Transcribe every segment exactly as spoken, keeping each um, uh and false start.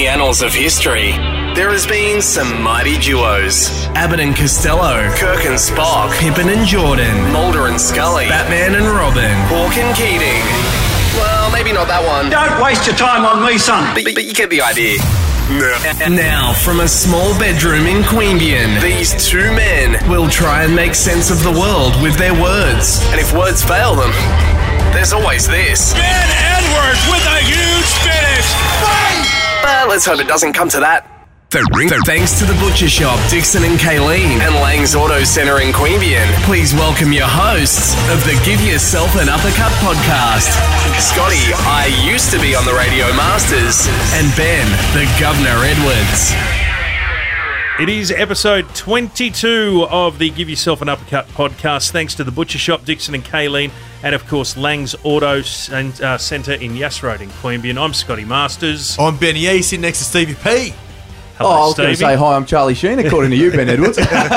annals of history, there has been some mighty duos. Abbott and Costello, Kirk and Spock, Pippin and Jordan, Mulder and Scully, Batman and Robin, Hawk and Keating. Well, maybe not that one. Don't waste your time on me, son. But, but you get the idea. Now, from a small bedroom in Queanbeyan, these two men will try and make sense of the world with their words. And if words fail them, there's always this. Ben Edwards with a huge finish. Fight! But let's hope it doesn't come to that. Thanks to the Butcher Shop, Dixon and Kayleen, and Lang's Auto Centre in Queanbeyan, please welcome your hosts of the Give Yourself an Uppercut podcast. Scotty, I used to be on the Radio Masters, and Ben, the Governor Edwards. It is episode twenty-two of the Give Yourself an Uppercut podcast, thanks to the Butcher Shop, Dixon and Kayleen, and of course Lang's Auto Centre in Yass Road in Queanbeyan. I'm Scotty Masters. I'm Benny E, sitting next to Stevie P. Hello, oh, I was going to say, hi, I'm Charlie Sheen, according to you, Ben Edwards.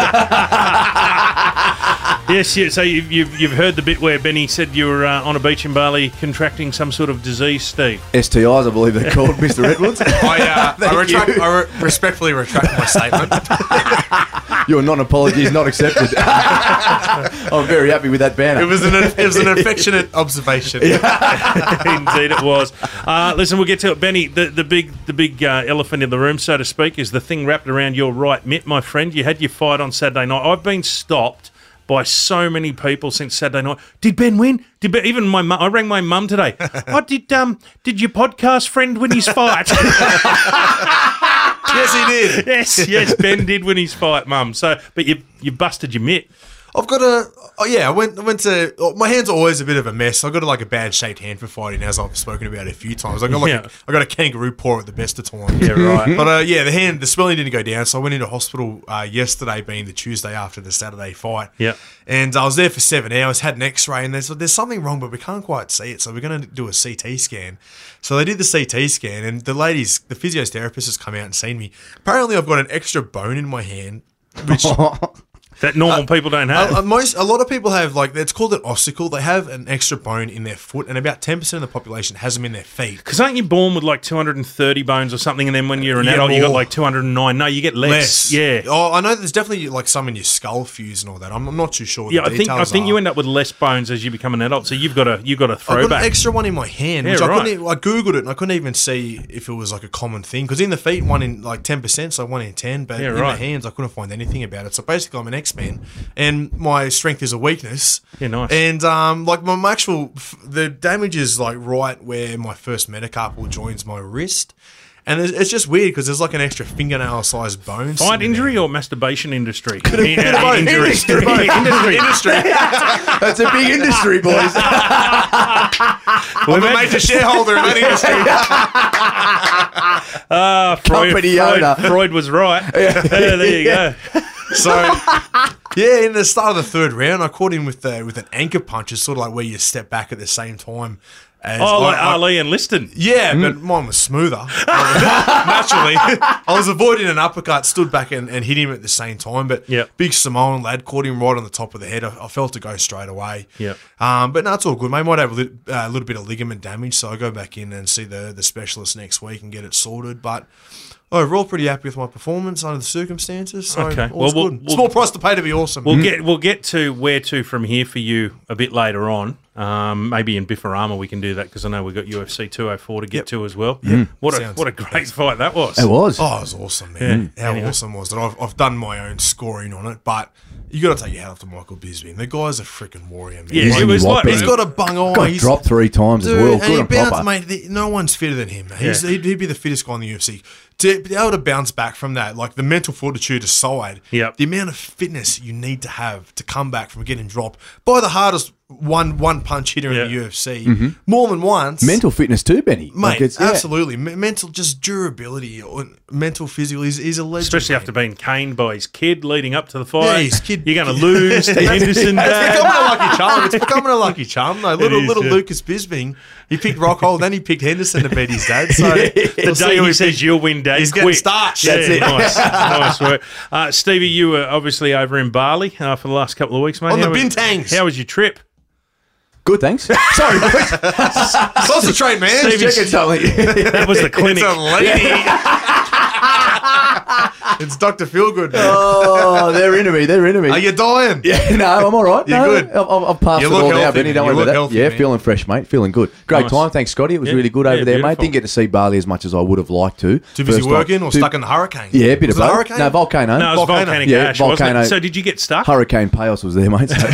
Yes, yeah, so you've, you've, you've heard the bit where Benny said you were uh, on a beach in Bali contracting some sort of disease, Steve. S T Is, I believe they're called, Mister Edwards. I, uh, I, retract, I re- respectfully retract my statement. Your non-apology is not accepted. I'm very happy with that banner. It was an, it was an affectionate observation. Indeed it was. Uh, listen, we'll get to it. Benny, the, the big the big uh, elephant in the room, so to speak, is the thing wrapped around your right mitt, my friend. You had your fight on Saturday night. I've been stopped by so many people since Saturday night. Did Ben win? Did Ben, even my mum? I rang my mum today. Oh, did um did your podcast friend win his fight? Yes, he did. Yes, yes, Ben did win his fight, mum. So, but you you busted your mitt. I've got a, oh yeah, I went I went to, oh, my hand's always a bit of a mess. I've got a, like a bad shaped hand for fighting, as I've spoken about a few times. I got like Yeah. a, I got a kangaroo paw at the best of times. Yeah, right. But uh, yeah, the hand, the swelling didn't go down, so I went into hospital uh, yesterday, being the Tuesday after the Saturday fight. Yeah. And I was there for seven hours, had an X-ray, and there's there's something wrong, but we can't quite see it, so we're going to do a C T scan. So they did the C T scan, and the ladies, the physiotherapist has come out and seen me. Apparently, I've got an extra bone in my hand, which. That normal people don't have. Uh, uh, most a lot of people have, like, it's called an ossicle. They have an extra bone in their foot, and about ten percent of the population has them in their feet. Because aren't you born with like two hundred thirty bones or something, and then when you're an You get adult, you got more. like two hundred nine? No, you get less. Less. Yeah. Oh, I know there's definitely like some in your skull fuse and all that. I'm, I'm not too sure. What Yeah, the I think I details think are. you end up with less bones as you become an adult. So you've got a you've got a I've got throwback. an extra one in my hand, Yeah, which I right. couldn't. Even, I googled it and I couldn't even see if it was like a common thing. Because in the feet, one in like ten percent, so one in ten. But Yeah, in right. the hands, I couldn't find anything about it. So basically, I'm an X-Man, and my strength is a weakness. Yeah, nice. And um, like my, my actual f- the damage is like right where my first metacarpal joins my wrist. And it's, it's just weird because there's like an extra fingernail-sized bone. Fight sitting injury there. or masturbation industry? Bit of both. Injury. Industry. Industry. Industry. That's a big industry, boys. I'm a major shareholder in that industry. Ah, Freud, Company Freud, owner. Freud was right. Yeah, there you go. So, yeah, in the start of the third round, I caught him with the, with an anchor punch. It's sort of like where you step back at the same time. As Oh, like I- I- Ali and Liston. Yeah, but mine was smoother. Naturally. I was avoiding an uppercut, stood back and, and hit him at the same time. But Yep. big Samoan lad caught him right on the top of the head. I, I felt to go straight away. Yep. Um, but no, it's all good. Mate, might have a lit, uh, little bit of ligament damage, so I'll go back in and see the, the specialist next week and get it sorted. But overall, pretty happy with my performance under the circumstances. So Okay. all's Well, we'll- good. we'll- Small price to pay to be awesome. We'll get we'll get to where to from here for you a bit later on. Um, maybe in Biffarama we can do that because I know we've got U F C two oh four to get Yep. to as well. What a Sounds what a great fight that was. It was. Oh, it was awesome, man. Yeah. How Anyway. awesome was it? I've, I've done my own scoring on it, but you got to take your hat off to Michael Bisbee. The guy's a freaking warrior, man. Yeah, He's- it was like he's got a bung eye. Got He's- dropped three times Dude, as well. and Good he and bounced, proper. mate. The, no one's fitter than him. He's, Yeah. he'd, he'd be the fittest guy in the U F C. To be able to bounce back from that, like the mental fortitude aside, Yep. the amount of fitness you need to have to come back from getting dropped by the hardest one one punch hitter Yeah. in the U F C more than once. Mental fitness too, Benny. Mate, Like it's- yeah. absolutely. Me- mental, just durability, or mental, physical. He's, he's a legend. Especially mate. after being caned by his kid leading up to the fight. Yeah, his kid- You're going to lose to Henderson. It's Dad. becoming a lucky charm. It's becoming a lucky charm, though. Little is, little yeah. Lucas Bisbing, he picked Rockhold, then he picked Henderson to beat his dad. So The we'll see day who he he says picks. you'll win, Dad, He's quick. getting starched. Yeah, That's it. nice, nice work. Uh, Stevie, you were obviously over in Bali uh, for the last couple of weeks, mate. On the How was- Bintangs. How was your trip? Good, thanks. Sorry, boys. Concentrate, man. Checking something. That was the clinic. It's a lady. It's Doctor Feelgood. Oh, they're into me. They're into me. Are you dying? Yeah, no, I'm all right. You're no, good. I've, I've passed You it look all now, healthy, Benny. Don't man. worry You about that. look healthy, yeah, man. feeling fresh, mate. Feeling good. Great Nice. time. Thanks, Scotty. It was Yeah. really good Yeah, over there, mate. beautiful. Didn't get to see Bali as much as I would have liked to. Too busy First time- working or too- stuck in the hurricane? Yeah, a bit Was of it a both. hurricane? No, volcano. No, it was Volcano. volcanic Yeah, ash, wasn't volcano. it? So did you get stuck? Hurricane Payos was there, mate. So.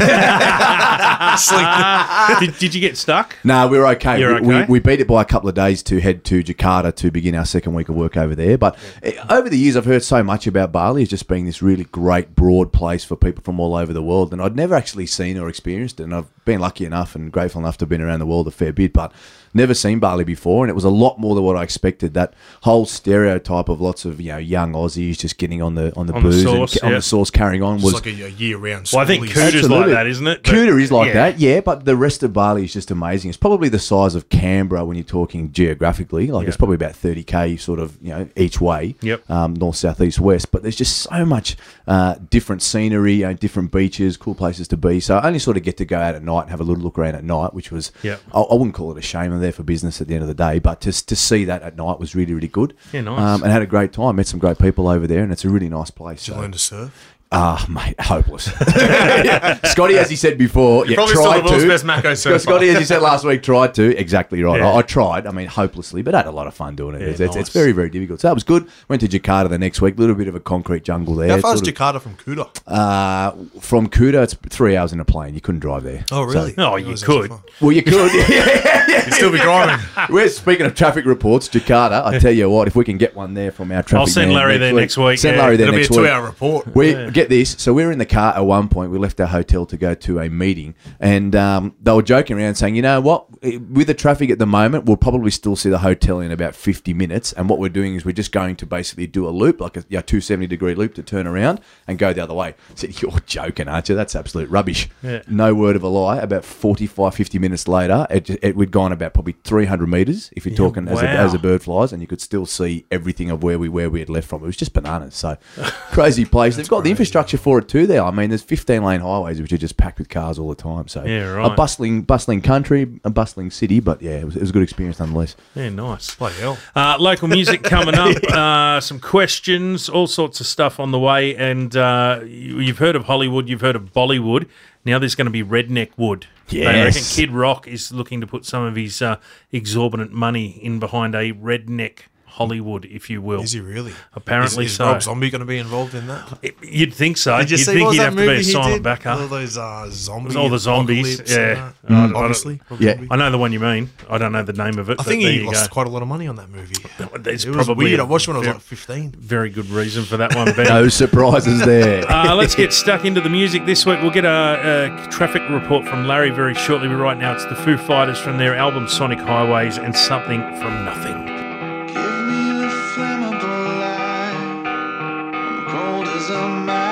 did, did you get stuck? No, we were okay. You're we, okay? We, we beat it by a couple of days to head to Jakarta to begin our second week of work over there. But eh, over the years, I've heard so much about Bali as just being this really great, broad place for people from all over the world. And I'd never actually seen or experienced it. And I've been lucky enough and grateful enough to have been around the world a fair bit, but never seen Bali before. And it was a lot more than what I expected. That whole stereotype of lots of, you know, young Aussies just getting on the on the On the booze sauce, and ca- on yeah. the sauce carrying on It's was like a, a year-round Well, I think schoolies. Kuda's like Absolutely. that, isn't it? But- Kuta is like yeah. that, yeah, but the rest of Bali is just amazing. It's probably the size of Canberra when you're talking geographically. Like Yeah. it's probably about thirty K sort of, you know, each way. Yep. Um, north, south, east, west. But there's just so much uh, different scenery, you know, different beaches, cool places to be. So I only sort of get to go out at night and have a little look around at night, which was, Yep. I, I wouldn't call it a shame. I'm there for business at the end of the day, but to, to see that at night was really, really good. Yeah, nice. Um, and had a great time. Met some great people over there, and it's a really nice place. Did you So- learn to surf? Ah, mate, hopeless. Yeah. Scotty, as he said before, yeah, probably still tried the world's to. best Mako surfer. Scotty, as he said last week, tried to. Exactly right. Yeah. I, I tried. I mean, hopelessly, but I had a lot of fun doing it. Yeah, it's, it's, nice. it's very, very difficult. So that was good. Went to Jakarta the next week. A little bit of a concrete jungle there. How far is Sort of- Jakarta from Kuta? Uh, from Kuta, it's three hours in a plane. You couldn't drive there. Oh, really? Oh, It you was actually could. fun. Well, you could. You'd still be driving. We're speaking of traffic reports, Jakarta. I tell you what, if we can get one there from our traffic, I'll send man Larry there next week, Send yeah. Larry there It'll be a next week. two-hour report. We get this. So we were in the car at one point. We left our hotel to go to a meeting, and um, they were joking around saying, "You know what? With the traffic at the moment, we'll probably still see the hotel in about fifty minutes. And what we're doing is we're just going to basically do a loop, like a you know, two hundred seventy degree loop, to turn around and go the other way." I said, "You're joking, aren't you? That's absolute rubbish." Yeah. No word of a lie. About forty-five, fifty minutes later, it, it we'd gone about probably three hundred meters, if you're talking as, a, wow. as a bird flies, and you could still see everything of where we where we had left from. It was just bananas. So crazy place. They've got the infrastructure for it too there. I mean, there's fifteen lane highways which are just packed with cars all the time. So Yeah, a right. bustling bustling country, a bustling city, but yeah, it was, it was a good experience nonetheless. Yeah, nice. Bloody hell. Uh, local music coming up, uh, some questions, all sorts of stuff on the way. And uh, you, you've heard of Hollywood, you've heard of Bollywood. Now there's going to be Redneck Wood. They reckon Yes. Kid Rock is looking to put some of his uh, exorbitant money in behind a redneck Hollywood, if you will. Is he really? Apparently is, is so. Rob Zombie going to be involved in that? It- You'd think so. Did you You'd see think what was he'd that have to be movie a he silent did? backup. All those uh, zombies. All the zombies, yeah. And, uh, Mm. obviously. Rob Yeah. Zombie. I know the one you mean. I don't know the name of it. I but think there he you lost go. quite a lot of money on that movie. It's It was probably weird. a I watched it when I was very, like fifteen. very good reason for that one, Ben. No surprises there. Uh, let's get stuck into the music this week. We'll get a, a traffic report from Larry very shortly, but right now it's the Foo Fighters from their album Sonic Highways and Something from Nothing. Give me the flammable light. I'm cold as a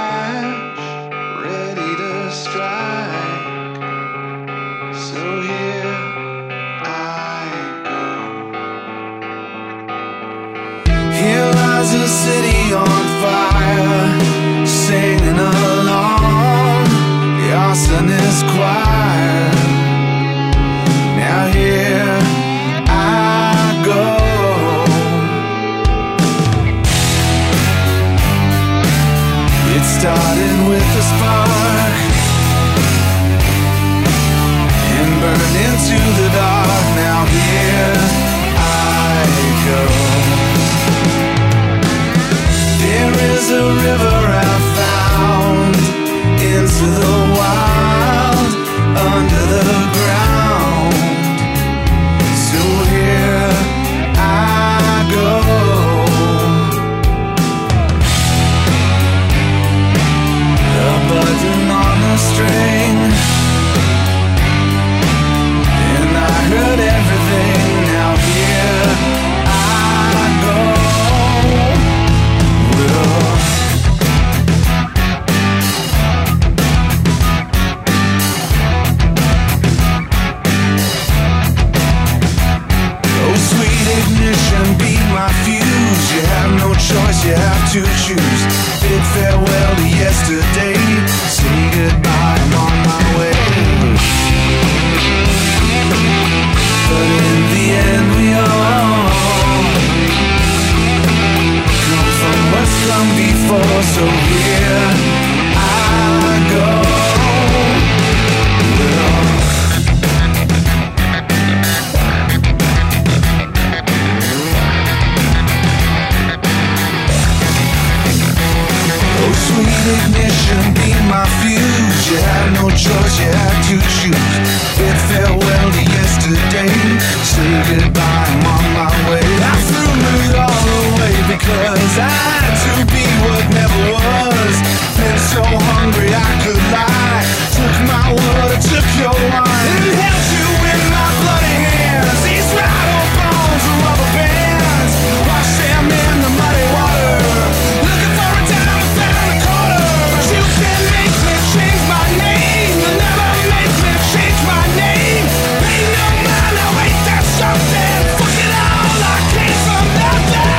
match, ready to strike. So here I go. Here lies a city on fire, singing along the arsonist choir. Now here I go. It started with a spark and burned into the dark. Now here I go. There is a river I found into the wild, under the ground. So here I go. A button on a string, and I heard everything. Now here I go. Well, oh, sweet ignition, be my fuse. You have no choice, you have to choose. Bid farewell to yesterday. Say goodbye, I'm on my way. But in the end, we all come from what's come before. for, so here I go. Oh, sweet ignition, be my fuse. You had no choice, you had to choose. Bid farewell to yesterday. Say goodbye, I'm on my way. I threw it all away because I had to be what never was. Been so hungry I could lie. Took my word, I took your wine, and held you in my bloody hands. These rattle bones are rubber bands. Wash them in the muddy water. Looking for a dime, I found a quarter. But you can make me change my name. You'll never make me change my name. Pay no mind, I wait, that's something. Fuck it all, I came from nothing.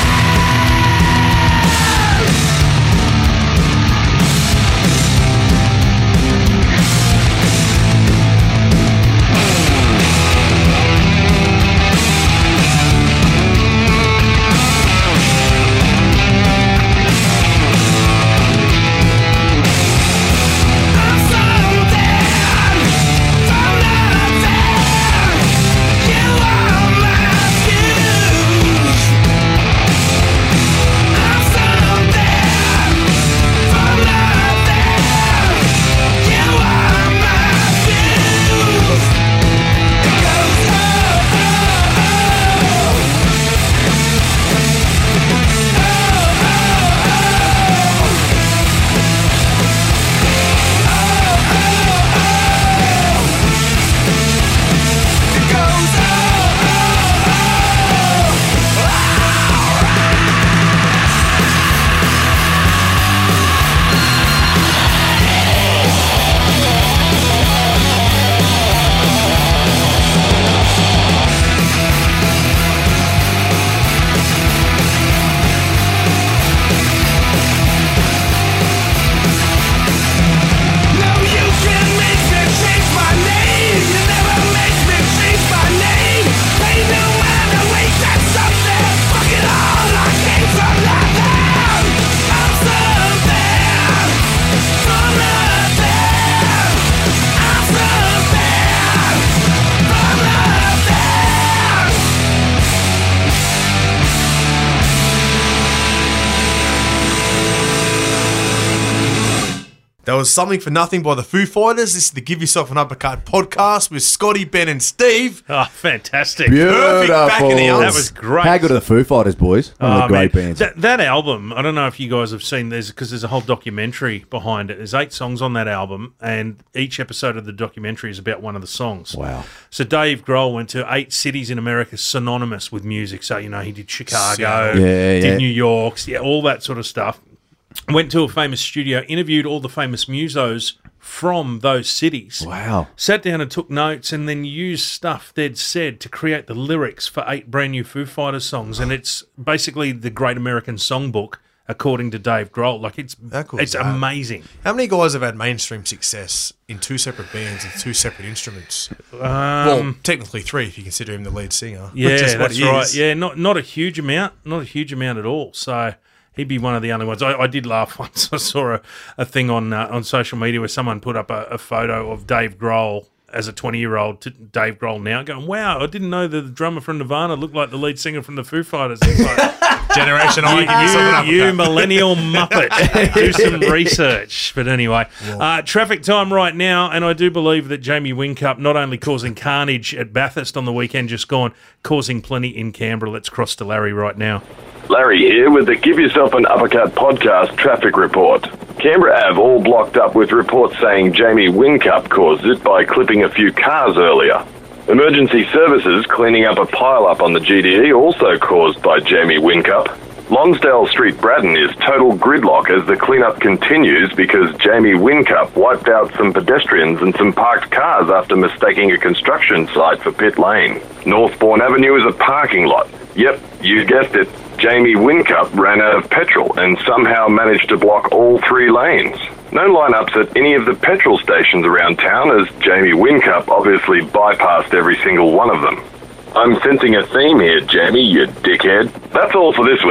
That was Something for Nothing by the Foo Fighters. This is the Give Yourself an Uppercut podcast with Scotty, Ben and Steve. Oh, fantastic. Perfect back in the Beautiful. arms. That was great. How good are the Foo Fighters, boys? One of Oh, the great man. bands. That, that album, I don't know if you guys have seen this because there's a whole documentary behind it. There's eight songs on that album, and each episode of the documentary is about one of the songs. Wow. So Dave Grohl went to eight cities in America synonymous with music. So, you know, he did Chicago, Yeah, did yeah. New York, yeah, all that sort of stuff. Went to a famous studio, interviewed all the famous musos from those cities. Wow. Sat down and took notes and then used stuff they'd said to create the lyrics for eight brand new Foo Fighters songs. And it's basically the Great American Songbook, according to Dave Grohl. Like, it's How cool it's is that? amazing. How many guys have had mainstream success in two separate bands and two separate instruments? Um, well, technically three if you consider him the lead singer. yeah, which is what that's he right. is. Yeah, not not a huge amount. Not a huge amount at all. So he'd be one of the only ones. I, I did laugh once. I saw a, a thing on uh, on social media where someone put up a, a photo of Dave Grohl as a twenty-year-old to Dave Grohl now, going, wow, I didn't know that the drummer from Nirvana looked like the lead singer from the Foo Fighters. It's like, Generation I, give yourself an you, you uppercut. millennial muppet. Do some research. But anyway, uh, traffic time right now, and I do believe that Jamie Whincup not only causing carnage at Bathurst on the weekend just gone, causing plenty in Canberra. Let's cross to Larry right now. Larry here with the Give Yourself an Uppercut podcast traffic report. Canberra Ave all blocked up with reports saying Jamie Whincup caused it by clipping a few cars earlier. Emergency services cleaning up a pile-up on the G D E also caused by Jamie Whincup. Lonsdale Street, Braddon is total gridlock as the cleanup continues because Jamie Whincup wiped out some pedestrians and some parked cars after mistaking a construction site for pit lane. Northbourne Avenue is a parking lot. Yep, you guessed it. Jamie Whincup ran out of petrol and somehow managed to block all three lanes. No lineups at any of the petrol stations around town as Jamie Whincup obviously bypassed every single one of them. I'm sensing a theme here, Jamie, you dickhead. That's all for this week.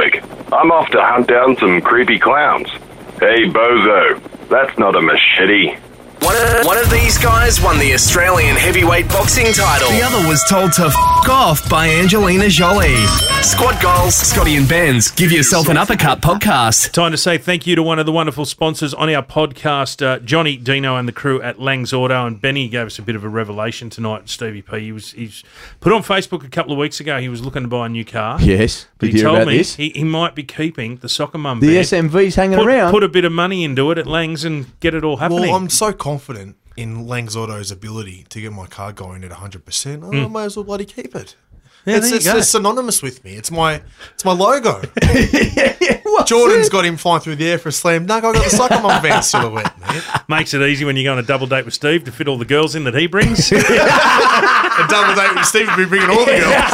I'm off to hunt down some creepy clowns. Hey, bozo, that's not a machete. One of, one of these guys won the Australian heavyweight boxing title. The other was told to f*** off by Angelina Jolie. Squad Goals, Scotty and Ben's Give Yourself an Uppercut podcast. Time to say thank you to one of the wonderful sponsors on our podcast, uh, Johnny, Dino and the crew at Lang's Auto. And Benny gave us a bit of a revelation tonight, Stevie P. He was he's put on Facebook a couple of weeks ago he was looking to buy a new car. Yes. But Did he you hear told about me this? He, he might be keeping the soccer mum The van. S M V's hanging put, around. Put a bit of money into it at Lang's and get it all happening. Well, I'm so confident in Lang's Auto's ability to get my car going at one hundred percent. I might as well bloody keep it. Yeah, it's there you it's, go. it's synonymous with me. It's my it's my logo. What's Jordan's it? got him flying through the air for a slam dunk. I got the soccer mum van silhouette, mate. Makes it easy when you go on a double date with Steve to fit all the girls in that he brings. A double date with Steve would be bringing all the girls.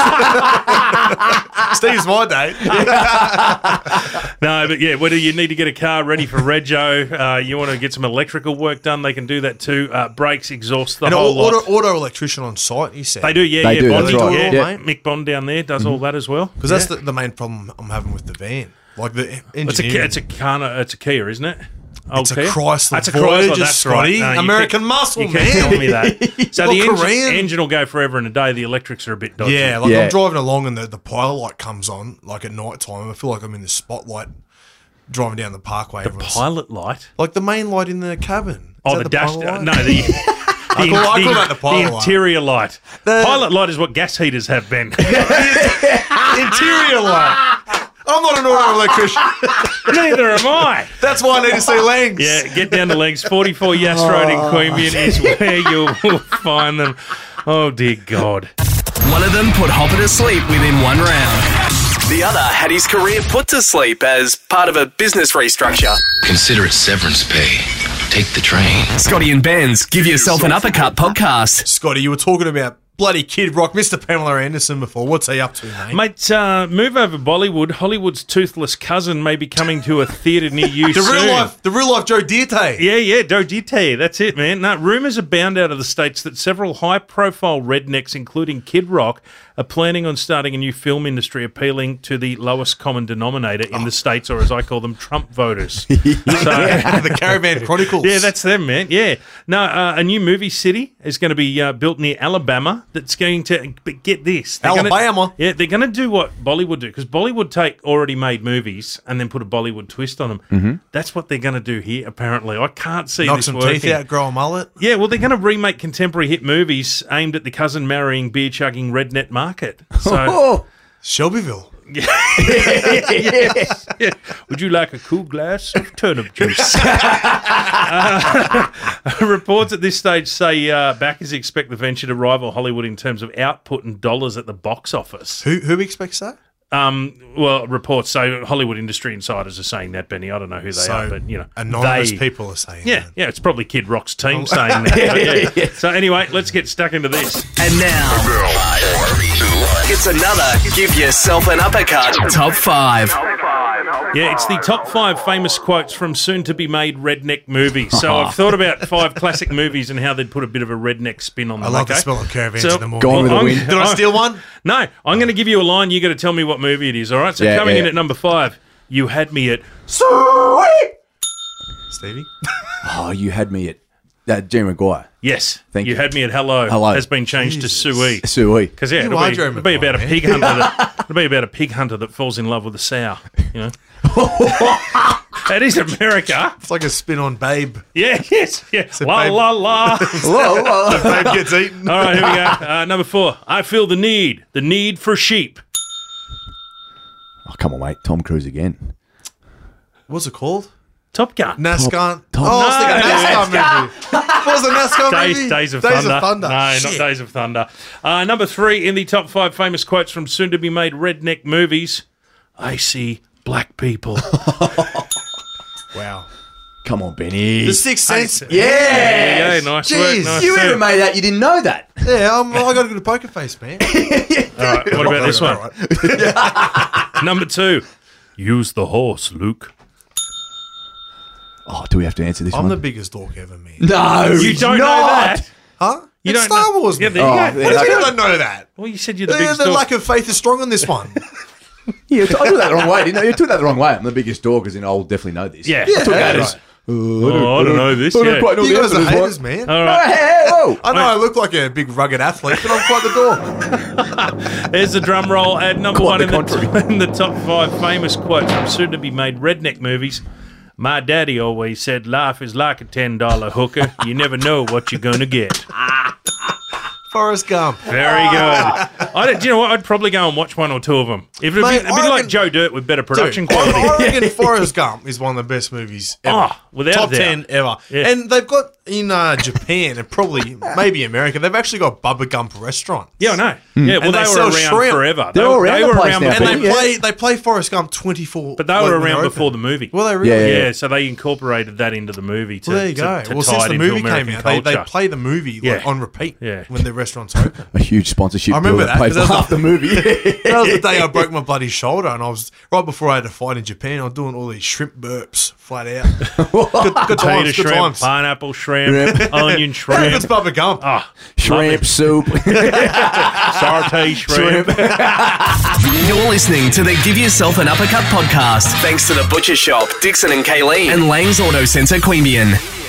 Steve's my date. No, but yeah, whether you need to get a car ready for rego, uh, you want to get some electrical work done, they can do that too. Uh, brakes, exhaust, the An whole auto, lot. auto electrician on site, he said. They do, yeah, They yeah. do, Bondi, that's right. yeah. Yeah. Mick Bond down there does all that as well. Because that's the, the main problem I'm having with the van. Like the It's a Kia- engineering. it's a Kana, it's a Kia, isn't it? Old It's a Kia? Chrysler That's a Voyager, Chrysler, that's Scotty. right. No, you American can't- muscle, you can't man. tell me that. So the Look, engine, Korean. engine will go forever and a day. The electrics are a bit dodgy. Yeah, like Yeah. I'm driving along and the, the pilot light comes on, like at night time. I feel like I'm in the spotlight driving down the parkway. The Everyone's- pilot light. like the main light in the cabin. Is Oh, that the, dash. pilot light? No, the. I call, I call that the pilot light. interior light. The- pilot light is what gas heaters have been. Interior light. I'm not an auto electrician. Neither am I. That's why I need to see Langs. Yeah, get down to Legs. forty-four Yass Road in Queanbeyan is where you'll find them. Oh, dear God. One of them put Hopper to sleep within one round. The other had his career put to sleep as part of a business restructure. Consider it severance pay. Take the train. Scotty and Ben's Give Yourself an Uppercut podcast. Scotty, you were talking about bloody Kid Rock, Mister Pamela Anderson before. What's he up to, mate? Mate, uh, move over Bollywood. Hollywood's toothless cousin may be coming to a theatre near you the soon. real life, the real life Joe Dierte. Yeah, yeah, Dojite. That's it, man. No, rumours abound out of the States that several high-profile rednecks, including Kid Rock, are planning on starting a new film industry appealing to the lowest common denominator in the States, or as I call them, Trump voters. So, The Caravan Chronicles. yeah, that's them, man. Yeah. No, uh, a new movie city is going to be uh, built near Alabama that's going to, but get this. they're gonna- Alabama? yeah, they're going to do what Bollywood do, because Bollywood take already made movies and then put a Bollywood twist on them. Mm-hmm. That's what they're going to do here, apparently. I can't see knock this some working. teeth out, grow a mullet. Yeah, well, they're going to remake contemporary hit movies aimed at the cousin-marrying, beer-chugging redneck market. So, Oh, Shelbyville. yes, yeah. Would you like a cool glass of turnip juice? uh, reports at this stage say uh, backers expect the venture to rival Hollywood in terms of output and dollars at the box office. Who who expects that? Um, well, reports say Hollywood industry insiders are saying that, Benny. I don't know who they so are, but you know, anonymous they- people are saying Yeah, that. yeah, it's probably Kid Rock's team saying that. but yeah. So anyway, let's get stuck into this. And now, it's another Give Yourself an Uppercut Top five. Yeah, it's the top five famous quotes from soon-to-be-made redneck movies. So I've thought about five classic movies and how they'd put a bit of a redneck spin on them. I love okay? the smell of caravans So- in the morning. Gone with the I'm- wind. Did I steal one? No, I'm going to give you a line. You got to tell me what movie it is, all right? So Yeah, coming in yeah. at number five, you had me at... Stevie? oh, you had me at uh, Jerry Maguire. Yes, Thank you. you. had me at hello. Hello. Has been changed Jesus. to Sui. Suey. Because yeah, You it'll are be, Jerry it'll be about a Maguire, pig hunter. That, it'll be about a pig hunter that falls in love with a sow. You know, that is America. It's like a spin on Babe. Yeah, yes, yeah. a La babe. la la. Whoa, whoa. Babe gets eaten. All right, here we go. Uh, number four. I feel the need, the need for sheep. Oh, come on, mate. Tom Cruise again. What's it called? Top Gun. NASCAR. Top- oh, I was thinking No, NASCAR movie. What was the NASCAR Days, movie? Days of Days Thunder. of Thunder. No, Shit. not Days of Thunder. Uh, number three in the top five famous quotes from soon-to-be-made redneck movies. I see black people. Wow. Come on, Benny. The Sixth Sense. Yeah. Yeah, nice work. Jeez. Nice You work. even made that. You didn't know that. Yeah, I'm, I got a good poker face, man. All right, what about this one? Number two. Use the horse, Luke. Oh, do we have to answer this I'm one? the biggest dork ever, man. no, You he's don't know not. that? Huh? You it's don't Star know- Wars, Yeah, man. there you Oh, go. yeah, What do you okay. mean I don't know that? Well, you said you're the The, biggest the dog. lack of faith is strong on this one. Yeah, I took that the wrong way. Didn't I? You took that the wrong way. I'm the biggest dog, because you know I'll definitely know this. Yeah. I took Yeah, that right. as. Uh, Oh, I don't know this, I don't yeah. quite know You the guys answer are to this haters, one. man. All Oh, right. hey, whoa. I know I look like a big rugged athlete, but I'm quite the dog. There's the drum roll at number Quite one the in the, contrary. t- in the top five famous quotes from soon-to-be-made redneck movies. My daddy always said, life is like a ten dollar hooker. You never know what you're going to get. Forrest Gump. Very good. I don't, do you know what? I'd probably go and watch one or two of them. If it'd, Mate, be, it'd be I like reckon- Joe Dirt with better production Dude, quality. I reckon Forrest Gump is one of the best movies ever. Oh, without Top a doubt. ten ever. Yeah. And they've got in uh, Japan and probably maybe America, they've actually got Bubba Gump restaurant. Yeah, I know. Hmm. Yeah, well, And they, they were sell around shrimp. forever. They're they, all were- around they the were place around now, And before, they Yeah. play they play Forrest Gump twenty-four. but they were like, when around they're before open. the movie. Well, they really Yeah, yeah, yeah. so they incorporated that into the movie. To, Well, there you to- go. to well, tie since it the into movie came American out, they, they culture. play the movie like, Yeah. on repeat Yeah. when the restaurant's open. A huge sponsorship I remember deal that, pays 'cause that was half the- the movie. That was the day I broke my bloody shoulder, and I was right before I had to fight in Japan. I was doing all these shrimp burps flat out. Good, good Potato times, good shrimp, times. pineapple shrimp, onion How shrimp, good's Bubba Gump? ah, Shrimp soup. saute shrimp. You're listening to the Give Yourself an Uppercut podcast, thanks to The Butcher Shop, Dixon and Kayleen, and Lang's Auto Centre Queanbeyan.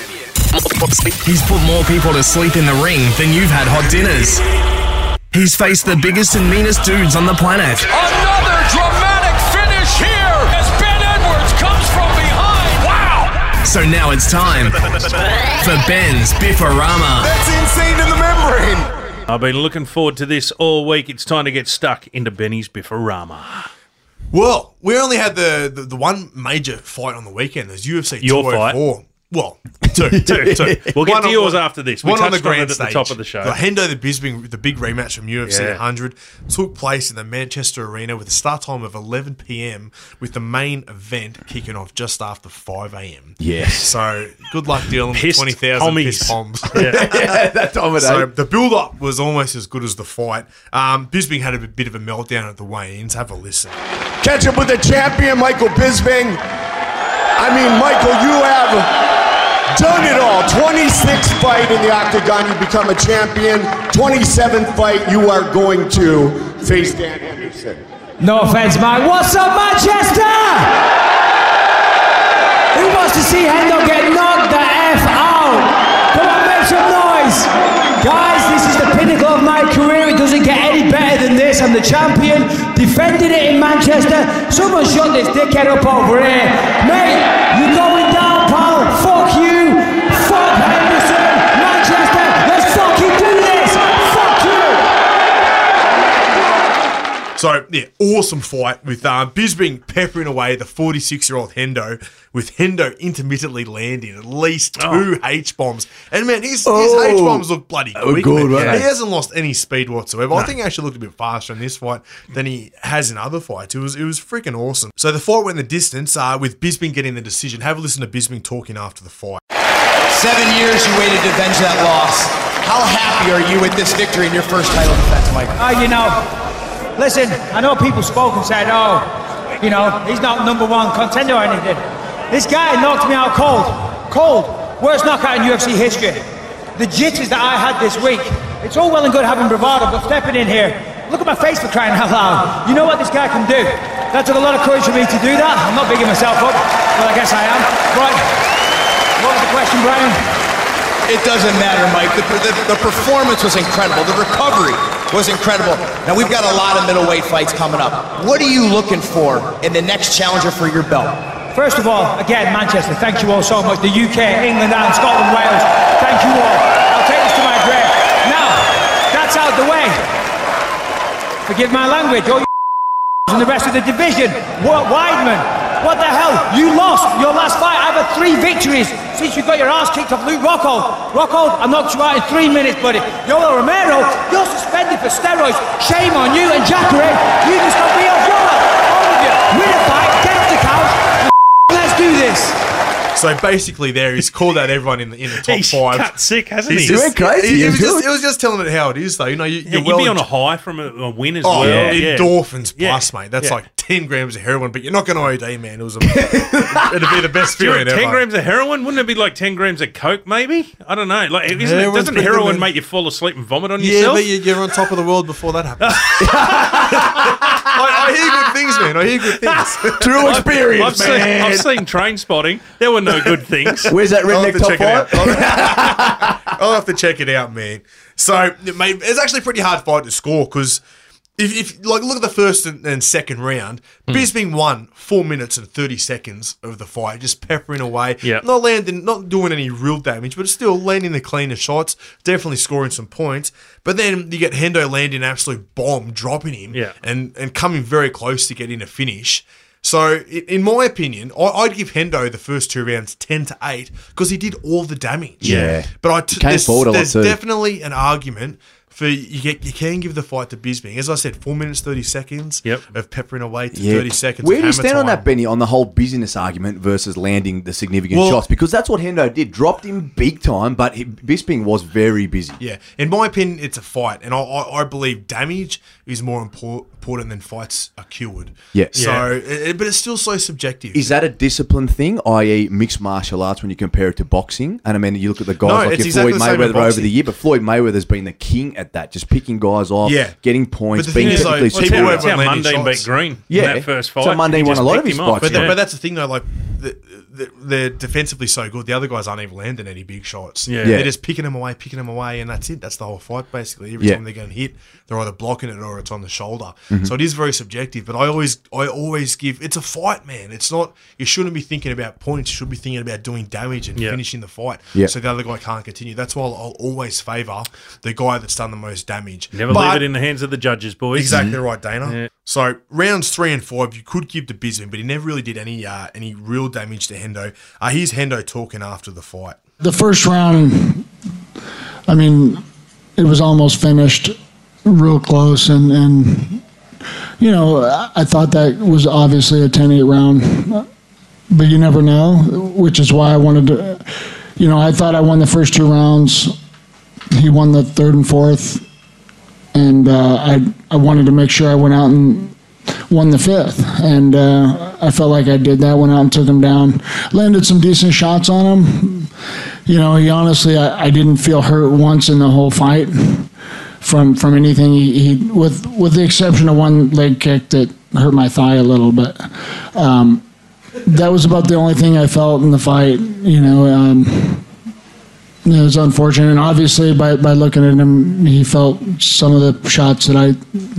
He's put more people to sleep in the ring than you've had hot dinners. He's faced the biggest and meanest dudes on the planet. Another dramatic finish here as Ben Edwards comes from behind. Wow! So now it's time for Ben's Biffarama. That's insane in the membrane. I've been looking forward to this all week. It's time to get stuck into Benny's Biffarama. Well, we only had the, the, the one major fight on the weekend. There's U F C Your two oh four. Well, two, two, two. We'll get One to on- yours after this. We one on the touched on it grand at the stage. top of the show. The Hendo, the Bisping, the big rematch from U F C Yeah. one hundred took place in the Manchester Arena with a start time of eleven p.m. with the main event kicking off just after five a.m. Yes. So good luck dealing with Pissed twenty thousand hommies. pissed bombs. Yeah, that time of day. So the build-up was almost as good as the fight. Um, Bisping had a bit of a meltdown at the weigh-ins. Have a listen. Catch up with the champion, Michael Bisping. I mean, Michael, you have done it all. twenty-sixth fight in the octagon, you become a champion. twenty-seventh fight, you are going to face Dan Henderson. No offense, Mike. What's up, Manchester? Who wants to see Hendo get knocked the F out? Come on, make some noise. Guys, this is the pinnacle of my career. It doesn't get any better than this. I'm the champion, defended it in Manchester. Someone shut this dickhead up over here. Mate, you're going down, pal. Fuck you. Fuck Henderson. Manchester, let's fucking do this. Fuck you. So, yeah, awesome fight with uh, Bisping peppering away the forty-six-year-old Hendo, with Hendo intermittently landing at least two H-bombs. And, man, his, Oh. his H-bombs look bloody Oh, quick. good, man. weren't He they? hasn't lost any speed whatsoever. I think he actually looked a bit faster in this fight than he has in other fights. It was it was freaking awesome. So the fight went the distance uh, with Bisping getting the decision. Have a listen to Bisping talking after the fight. Seven years you waited to avenge that loss. How happy are you with this victory in your first title defense, Mike? Oh, you know, listen, I know people spoke and said, oh, you know, he's not number one contender or anything. This guy knocked me out cold. Cold. Worst knockout in U F C history. The jitters that I had this week. It's all well and good having bravado, but stepping in here, look at my face for crying out loud. You know what this guy can do. That took a lot of courage for me to do that. I'm not bigging myself up, but I guess I am. Right. What was the question, Brian? It doesn't matter, Mike. The, the, the performance was incredible. The recovery was incredible. Now, we've got a lot of middleweight fights coming up. What are you looking for in the next challenger for your belt? First of all, again, Manchester, thank you all so much. The U K, England, and Scotland, Wales, thank you all. I'll take this to my grave. Now, that's out the way. Forgive my language. All you and the rest of the division. What, Weidman, what the hell? You lost your last fight. I've had three victories since you got your ass kicked off Luke Rockhold. Rockhold, I knocked you out in three minutes, buddy. Yoel Romero, you're suspended for steroids. Shame on you. And Jacare, you just got me off your ass. All of you. Win a fight, get off the couch, and let's do this. So basically, there he's called out everyone in the in the top He's five. cut sick, hasn't He's he? just- went crazy. He, he He was was just, good. it was just telling it how it is, though. You know, you, Yeah, you're you'd well be on a and- high from a, a win as Oh, well. yeah. Yeah. Endorphins Yeah. plus, mate. That's Yeah. like ten grams of heroin, but you're not going to O D, man. It was a, it'd be the best feeling ever. ten grams of heroin? Wouldn't it be like ten grams of coke, maybe? I don't know. Like, isn't it, Heroin's doesn't pretty heroin good, make you fall asleep and vomit on Yeah, yourself? but you- you're on top of the world before that happens. I, I hear good things, man. I hear good things. True experience, I've seen, man. I've seen Train Spotting. There were no good things. Where's that I'll have redneck to top check it out. five? I'll, I'll have to check it out, man. So, mate, it's actually a pretty hard fight to score because if, if like look at the first and, and second round, Hmm. Bisping won four minutes and thirty seconds of the fight, just peppering away, Yep. not landing, not doing any real damage, but still landing the cleaner shots, definitely scoring some points. But then you get Hendo landing an absolute bomb, dropping him, Yeah. and and coming very close to getting a finish. So, i- in my opinion, I- I'd give Hendo the first two rounds ten to eight because he did all the damage. Yeah. But I t- He came there's, forward a lot there's too. definitely an argument for you get you can give the fight to Bisping. As I said, four minutes thirty seconds Yep. of peppering away to Yeah. thirty seconds. Where of do you hammer stand on time. that, Benny, on the whole busyness argument versus landing the significant Well- shots? Because that's what Hendo did. Dropped him big time, but he, Bisping was very busy. Yeah, in my opinion, it's a fight, and I, I, I believe damage is more impor- important than fights are cured. Yeah. So, Yeah. it- it- but it's still so subjective. Is that a discipline thing, that is mixed martial arts, when you compare it to boxing? And I mean, you look at the guys No, like it's your exactly Floyd the same in Mayweather over boxing. the year, but Floyd Mayweather's been the king at that, just picking guys off, Yeah. getting points, But the being thing is, though, technically people superior. who That's how Everyone landing Mundine shots. beat Green Yeah. in that first fight. So Mundine He won just a lot of picked his him off. fights, But, the, Yeah. but that's the thing, though. Like the, the, they're defensively so good. The other guys aren't even landing any big shots. Yeah. Yeah. They're just picking them away, picking them away, and that's it. That's the whole fight, basically. Every Yeah. time they're getting hit, they're either blocking it or it's on the shoulder. Mm-hmm. So it is very subjective. But I always, I always give. It's a fight, man. It's not. You shouldn't be thinking about points. You should be thinking about doing damage and Yeah. finishing the fight. Yeah. So the other guy can't continue. That's why I'll, I'll always favour the guy that's done the most damage. Never But- leave it in the hands of the judges, boys. Exactly right, Dana. Yeah. So rounds three and five, you could give to Bisping, but he never really did any uh, any real damage to Hendo. Uh, here's Hendo talking after the fight. The first round, I mean, it was almost finished, real close, and, and you know, I, I thought that was obviously a ten eight round, but you never know, which is why I wanted to, you know, I thought I won the first two rounds. He won the third and fourth, and uh, I I wanted to make sure I went out and won the fifth, and uh, I felt like I did that. Went out and took him down, landed some decent shots on him. You know, he honestly, I, I didn't feel hurt once in the whole fight from from anything. He, he with with the exception of one leg kick that hurt my thigh a little, but um, that was about the only thing I felt in the fight. You know. Um, It was unfortunate, and obviously, by, by looking at him, he felt some of the shots that I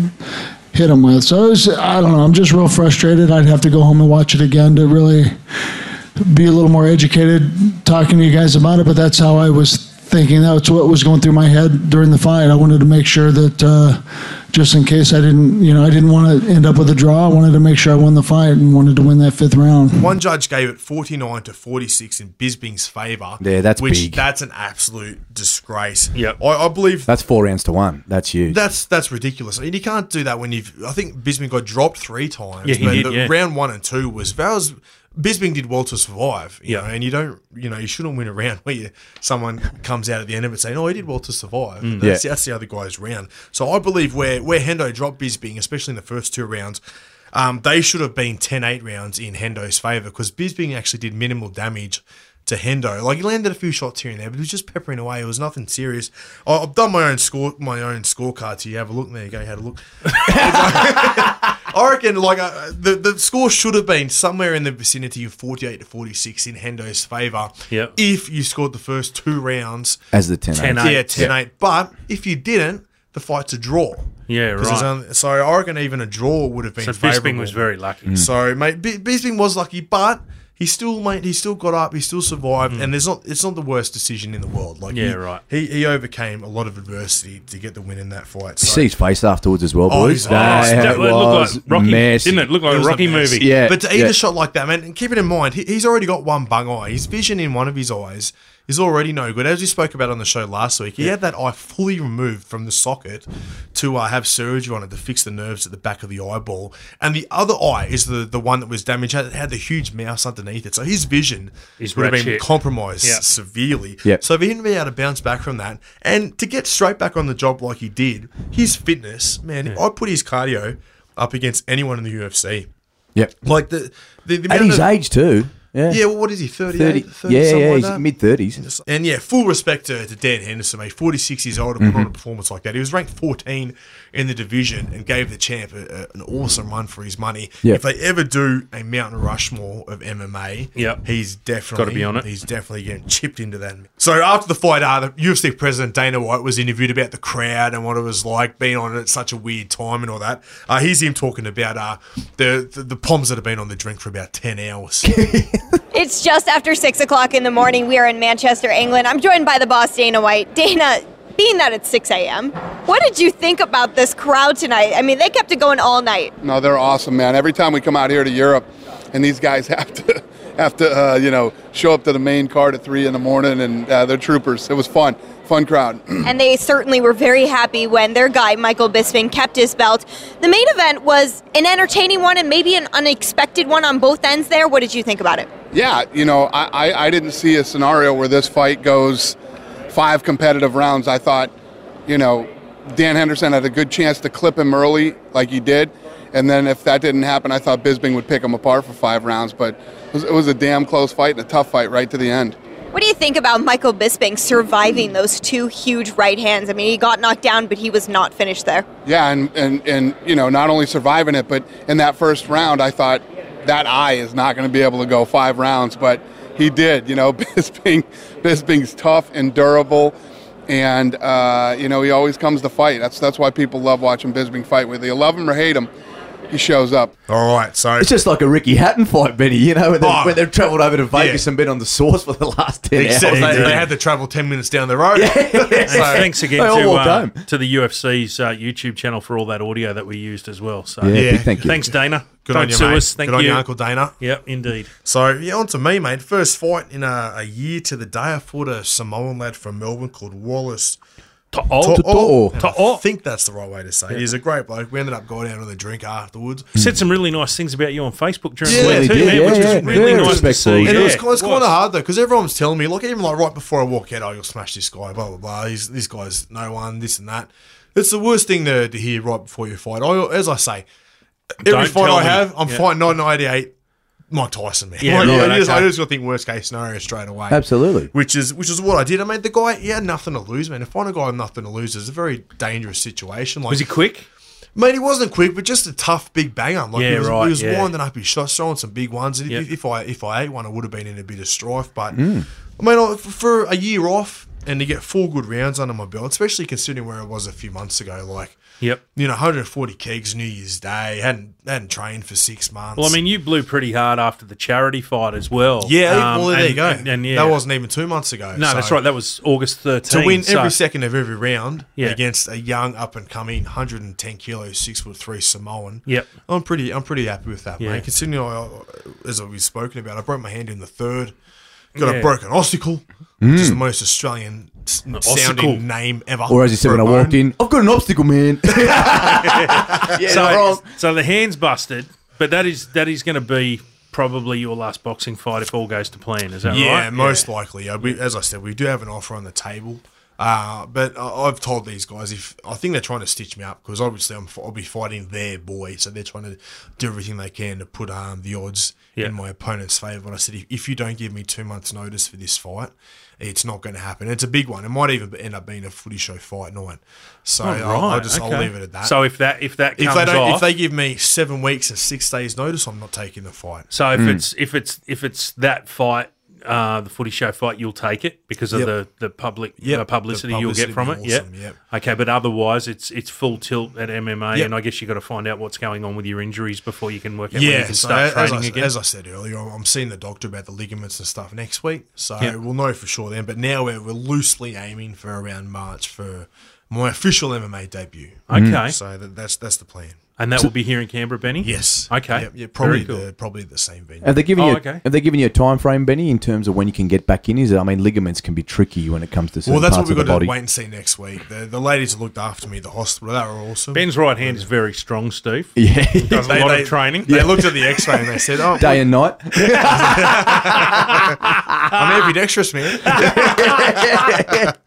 hit him with. So it was, I don't know. I'm just real frustrated. I'd have to go home and watch it again to really be a little more educated talking to you guys about it. But that's how I was thinking. That's what was going through my head during the fight. I wanted to make sure that uh, just in case I didn't, you know, I didn't want to end up with a draw. I wanted to make sure I won the fight and wanted to win that fifth round. One judge gave it forty-nine to forty-six in Bisping's favour. Yeah, that's which big. That's an absolute disgrace. Yep. I, I believe That's four rounds to one. That's huge. That's that's ridiculous. I mean, you can't do that when you've. I think Bisping got dropped three times. Yeah, he but did, the yeah. round one and two was that was Bisping did well to survive. You Yeah. know, and you don't. You know, you shouldn't win a round where you, someone comes out at the end of it saying, "Oh, he did well to survive." Mm. That's, Yeah. that's the other guy's round. So I believe where where Hendo dropped Bisping, especially in the first two rounds. Um, they should have been ten eight rounds in Hendo's favour because Bisping actually did minimal damage to Hendo. Like, he landed a few shots here and there, but he was just peppering away. It was nothing serious. I- I've done my own score, my own scorecard. So you have a look. There you go. You had a look. I reckon, like, uh, the the score should have been somewhere in the vicinity of forty-eight to forty-six in Hendo's favour. Yep. If you scored the first two rounds As the ten eight. ten eight. yeah, ten eight. But if you didn't, the fight's a draw. Yeah, 'Cause there's right. only- so I reckon even a draw would have been So favourable. Bisping was very lucky. So, mate, B- Bisping was lucky, but he still, mate, he still got up, he still survived, and there's not, it's not the worst decision in the world. Like, Mm. Yeah, he, right. He he overcame a lot of adversity to get the win in that fight. You So. see his face afterwards as well, Oh, boys. he's- Nah, oh, it it looked was like Rocky, messy. didn't it? Look like It a was a Rocky mess. movie. Yeah, But to eat yeah. a shot like that, man, and keeping in mind, he, he's already got one bung eye. His vision in one of his eyes is already no good. As we spoke about on the show last week, he had that eye fully removed from the socket to uh, have surgery on it to fix the nerves at the back of the eyeball. And the other eye is the, the one that was damaged. It had the huge mouse underneath it. So his vision He's would have red been shit. compromised Yeah. severely. Yep. So for him to be able to bounce back from that and to get straight back on the job like he did, his fitness, man, I'd put his cardio up against anyone in the U F C. Yep. Like the, the, the At his of, age too. Yeah. Yeah, well, what is he, thirty-eight? thirty, thirty, yeah, something yeah, like he's that? mid-thirties. And yeah, full respect to, to Dan Henderson, mate. forty-six years old to put Mm-hmm. on a performance like that. He was ranked fourteen in the division and gave the champ a, a, an awesome run for his money. Yep. If they ever do a Mountain Rushmore of M M A, Yep. he's definitely Gotta be on it. He's definitely getting chipped into that. So after the fight, uh, the U F C president Dana White was interviewed about the crowd and what it was like being on it at such a weird time and all that. Uh, here's him talking about uh, the, the the Poms that have been on the drink for about ten hours. It's just after six o'clock in the morning. We are in Manchester, England. I'm joined by the boss, Dana White. Dana, being that it's six a.m., what did you think about this crowd tonight? I mean, they kept it going all night. No, they're awesome, man. Every time we come out here to Europe, and these guys have to have to uh, you know show up to the main card at three in the morning, and uh, they're troopers. It was fun, fun crowd. And they certainly were very happy when their guy, Michael Bisping, kept his belt. The main event was an entertaining one and maybe an unexpected one on both ends there. What did you think about it? Yeah, you know, I, I, I didn't see a scenario where this fight goes five competitive rounds. I thought, you know, Dan Henderson had a good chance to clip him early like he did. And then if that didn't happen, I thought Bisping would pick him apart for five rounds. But it was, it was a damn close fight and a tough fight right to the end. What do you think about Michael Bisping surviving those two huge right hands? I mean, he got knocked down, but he was not finished there. Yeah, and, and, and you know, not only surviving it, but in that first round, I thought that eye is not going to be able to go five rounds, but he did. You know, Bisping, Bisping's tough and durable, and uh, you know he always comes to fight. That's that's why people love watching Bisping fight. Whether you love him or hate him, he shows up. All right, so It's just like a Ricky Hatton fight, Benny, you know, when, they, Oh, when they've travelled over to Vegas yeah. and been on the sauce for the last ten Except hours. they, they had to travel ten minutes down the road. And thanks again They all to, walked uh, home. to the U F C's uh, YouTube channel for all that audio that we used as well. So Yeah, big thank you. Thanks, Dana. Good Don't on you, sue mate. us. Thank Good on you, you, Uncle Dana. Yep, indeed. So, yeah, on to me, mate. First fight in a, a year to the day. I fought a Samoan lad from Melbourne called Wallace To'o. To'o. And To'o. I think that's the right way to say it. He's a great bloke. We ended up going out with a drink afterwards. He said some really nice things about you on Facebook during Yeah, the week he too, did, man, yeah, which yeah. was really Very nice to respectful. see. And yeah, it was, it was kind of was. hard, though, because everyone was telling me, like, even like right before I walk out, oh, you'll smash this guy, blah, blah, blah. He's, this guy's no one, this and that. It's the worst thing to, to hear right before you fight. I, as I say, every Don't fight tell I me. have, I'm Yeah. fighting nineteen ninety-eight Mike Tyson, man. Yeah, Like, right, I just, okay. I just got to think worst case scenario straight away. Absolutely. Which is which is what I did. I mean, the guy, he had nothing to lose, man. To find a guy with nothing to lose is a very dangerous situation. Like, Was he quick? Mate, he wasn't quick, but just a tough big banger. Like Yeah, he was, right, he was yeah. winding up his shots, throwing some big ones. And Yep. if, if I if I ate one, I would have been in a bit of strife. But Mm. I mean, I- for, for a year off and to get four good rounds under my belt, especially considering where I was a few months ago, like Yep. you know, one hundred forty kegs New Year's Day, hadn't hadn't trained for six months. Well, I mean, you blew pretty hard after the charity fight as well. yeah, Um, well there and- you go. And, and yeah, that wasn't even two months ago. no, so- that's right. That was August thirteenth. to win so- every second of every round Yeah. against a young up and coming one hundred ten kilos, six foot three Samoan. Yep. I'm pretty I'm pretty happy with that, Yeah. mate. Considering I, as we've spoken about, I broke my hand in the third, got Yeah. a broken osticle, which is the most Australian s- Osticle. sounding name ever. Or as he said for when I a walked bone. in, I've got an obstacle, man. yeah, so, not wrong. so the hand's busted, but that is that is going to be probably your last boxing fight if all goes to plan. Is that Yeah, right? most likely. Yeah, we, as I said, we do have an offer on the table. Uh, but I- I've told these guys if I think they're trying to stitch me up because obviously I'm, I'll be fighting their boy, so they're trying to do everything they can to put um, the odds Yeah. in my opponent's favour. But I said if, if you don't give me two months' notice for this fight, it's not going to happen. It's a big one. It might even end up being a footy show fight night. So Oh, I'll, I'll right, just okay. I'll leave it at that. So if that if that if comes they don't, off, if they give me seven weeks and six days notice, I'm not taking the fight. so if Hmm. it's if it's if it's that fight, uh, the footy show fight, you'll take it because of Yep. the the public Yep, uh, publicity, the you'll get publicity from will it. be Yeah. awesome, yep. Okay, but otherwise, it's it's full tilt at M M A, Yep. and I guess you got to find out what's going on with your injuries before you can work out when you Yeah, can so start as, training I, again. as I said earlier, I'm seeing the doctor about the ligaments and stuff next week, so Yeah. we'll know for sure then. But now we're, we're loosely aiming for around March for my official M M A debut. Okay. so that, that's that's the plan. And that will be here in Canberra, Benny? Yes. Okay. Yep, yeah, probably Very cool. the probably the same venue. Have they given Oh, you? okay. Have they given you a time frame, Benny, in terms of when you can get back in? Is it? I mean, ligaments can be tricky when it comes to certain Well, that's what parts we've of the got body. to wait and see next week. The, the ladies who looked after me at the hospital, they were awesome. Ben's right hand is very strong, Steve. Yeah, Does a They- lot they- of training. They looked at the X-ray and they said, "Oh, day and night. I'm ambidextrous, man."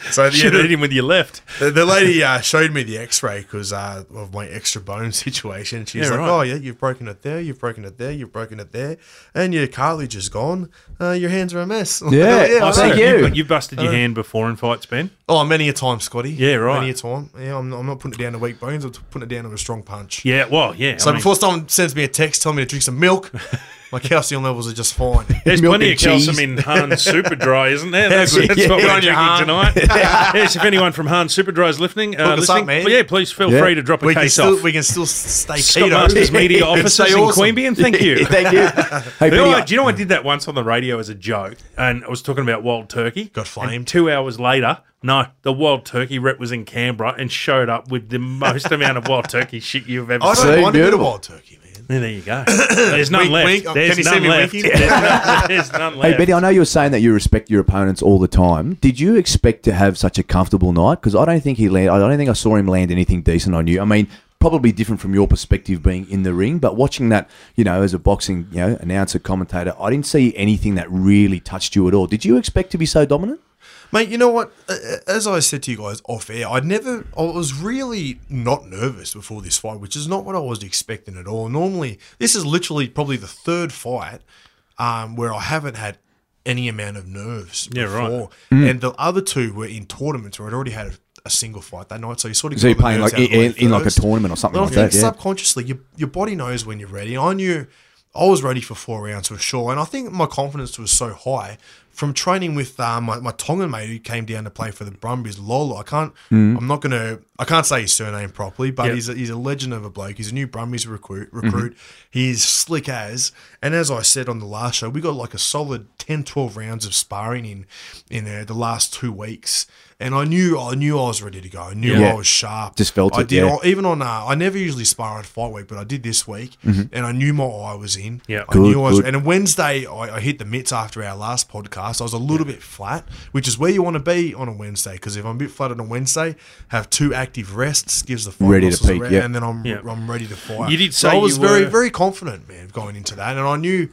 So yeah, should have the, hit him with your left. the, the lady uh, showed me the X-ray because uh, of my extra bone situation. She's Yeah, like, right. "Oh yeah, you've broken it there, you've broken it there, you've broken it there, and your cartilage is gone. Uh, your hands are a mess." Yeah, yeah. oh, I thank know. you. You've, you've busted your Uh, hand before in fights, Ben. Oh, many a time, Scotty. Yeah, right. Many a time. Yeah, I'm not, I'm not putting it down to weak bones. I'm putting it down to a strong punch. Yeah, well, yeah. So I mean, before someone sends me a text telling me to drink some milk, my calcium levels are just fine. there's milk plenty and of calcium cheese. in Han's Super Dry, isn't there? Yeah, That's, good. that's Yeah, what good we're on you, drinking Han. tonight. Yes, if anyone from Han's Super Dry is listening, uh, Hook us listening up, man. well, yeah, please feel Yeah. free to drop a We can case still off. we can still stay Scott keto. Masters Media And Offices stay in awesome. Queanbeyan, thank you. Thank you. Hey, You know, Benny, what, do you know I did that once on the radio as a joke, and I was talking about wild turkey. Got flamed. And two hours later, no, the wild turkey rep was in Canberra and showed up with the most amount of wild turkey shit you've ever I seen. don't See, mind a bit of beautiful. wild turkey, man. Yeah, there you go. There's none Wink, left. wink. There's Can you see none me left. winking? There's none, there's none left. Hey, Betty, I know you were saying that you respect your opponents all the time. Did you expect to have such a comfortable night? Because I don't think he land. I don't think I saw him land anything decent on you. I mean, probably different from your perspective being in the ring, but watching that, you know, as a boxing, you know, announcer, commentator, I didn't see anything that really touched you at all. Did you expect to be so dominant? Mate, you know what? Uh, As I said to you guys off air, I'd never, I was really not nervous before this fight, which is not what I was expecting at all. Normally, this is literally probably the third fight um, where I haven't had any amount of nerves Yeah, right. before. Mm. And the other two were in tournaments where I'd already had a, a single fight that night. So you sort of So got you're the playing nerves like out of the way in, in like a first. tournament or something But like I think that, yeah. subconsciously, your, your body knows when you're ready. I knew I was ready for four rounds for sure. And I think my confidence was so high from training with uh, my, my Tongan mate who came down to play for the Brumbies, Lolo. I can't, Mm. I'm not going to, I can't say his surname properly, but Yep. he's, a, he's a legend of a bloke. He's a new Brumbies recruit. recruit. He's slick as. And as I said on the last show, we got like a solid ten, twelve rounds of sparring in in uh, the last two weeks. And I knew I knew I was ready to go. I knew Yeah. I was sharp. Just felt I it, did yeah. all- even on. Uh, I never usually spar on fight week, but I did this week, Mhm. and I knew my eye was in. Yeah. I Good, knew I was. good. And on Wednesday, I, I hit the mitts after our last podcast. I was a little bit flat, which is where you want to be on a Wednesday. Because if I'm a bit flat on a Wednesday, have two active rests, gives the fight Ready to muscles a peak, re- yeah. and then I'm Yeah. I'm ready to fight. You did so say I was you very were- very confident, man, going into that, and I knew.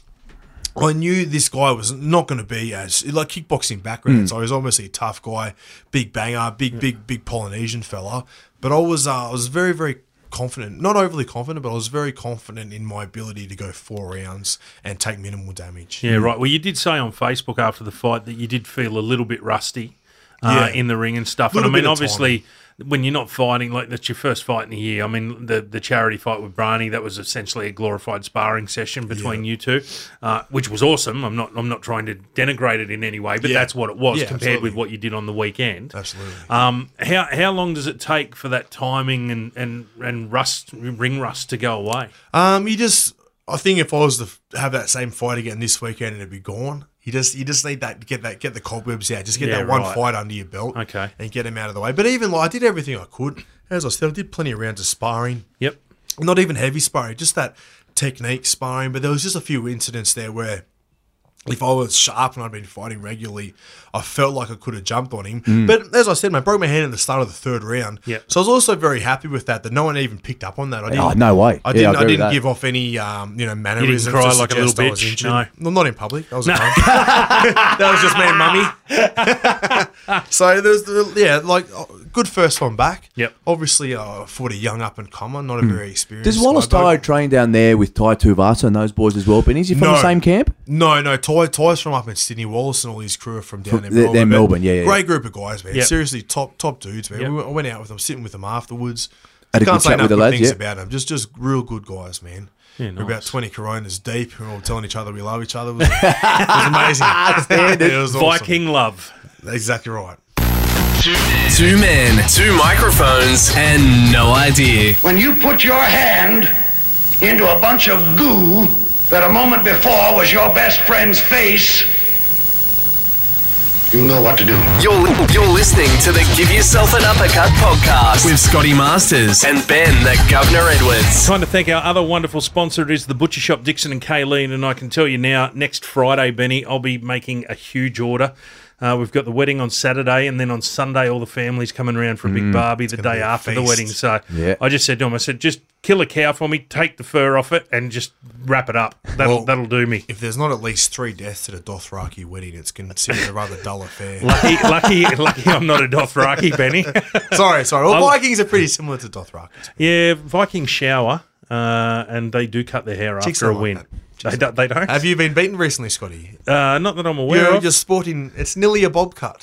I knew this guy was not going to be as like kickboxing background, Mm. so he was obviously a tough guy, big banger, big big big Polynesian fella. But I was uh, I was very very confident, not overly confident, but I was very confident in my ability to go four rounds and take minimal damage. Yeah, right. Well, you did say on Facebook after the fight that you did feel a little bit rusty uh, Yeah. in the ring and stuff. And I Little mean, bit of obviously, when you're not fighting, like that's your first fight in a year. I mean, the the charity fight with Brani, that was essentially a glorified sparring session between you two, uh, which was awesome. I'm not I'm not trying to denigrate it in any way, but Yeah. that's what it was Yeah, compared absolutely. with what you did on the weekend. Absolutely. Um, how how long does it take for that timing and and and rust ring rust to go away? Um, you just, I think if I was to f- have that same fight again this weekend, it'd be gone. You just, you just need that get that get the cobwebs out. Just get Yeah, that one right. fight under your belt, Okay. and get them out of the way. But even like I did everything I could. As I said, I did plenty of rounds of sparring. Yep. Not even heavy sparring, just that technique sparring. But there was just a few incidents there where if I was sharp and I'd been fighting regularly, I felt like I could have jumped on him. Mm. But as I said, man, I broke my hand at the start of the third round. Yep. So I was also very happy with that, that no one even picked up on that. I didn't, Oh, no way. I Yeah, didn't, I I agree with didn't that. give off any, um, you know, mannerisms. cry to like a little suggest I was bitch? injured. No. Well, not in public. That was at home. That was just me and mummy. So there's, the, yeah, like uh, good first one back. Yep. Obviously, uh, fought a young up and comer, not a very experienced. Does Wallace guy, but- Tyro train down there with Ty Tuvasa and those boys as well? Benny, is he from No. the same camp? No, no. Ty, Ty's from up in Sydney. Wallace and all his crew are from down From- in they're- Melbourne. they're but Melbourne, yeah, yeah, Great yeah. group of guys, man. Yep. Seriously, top top dudes, man. Yep. We went, I went out with them, sitting with them afterwards. Had a Can't good say chat enough with the good lads, things yeah. about them. Just just real good guys, man. Yeah, We're about nice. twenty Coronas deep. We're all telling each other we love each other. It was, it was amazing. It was awesome. Viking love. Exactly right. Two men, two microphones, and no idea. When you put your hand into a bunch of goo that a moment before was your best friend's face, you know what to do. You're, you're listening to the Give Yourself an Uppercut podcast with Scotty Masters and Ben the Governor Edwards. Time to thank our other wonderful sponsor. It is the Butcher Shop, Dixon and Kayleen, and I can tell you now, next Friday, Benny, I'll be making a huge order. Uh, we've got the wedding on Saturday, and then on Sunday, all the family's coming around for a big Mm. barbie the gonna day be a after the feast. wedding. So Yeah. I just said to him, I said, just kill a cow for me, take the fur off it, and just wrap it up. That'll Well, that'll do me. If there's not at least three deaths at a Dothraki wedding, it's considered a rather dull affair. Lucky, lucky, lucky! I'm not a Dothraki, Benny. sorry, sorry. Well, I'll- Vikings are pretty similar to Dothraki. Yeah, Vikings shower, uh, and they do cut their hair Chicks after a don't like win. that. They don't, they don't. Have you been beaten recently, Scotty? Uh, not that I'm aware You're of. just sporting. It's nearly a bob cut.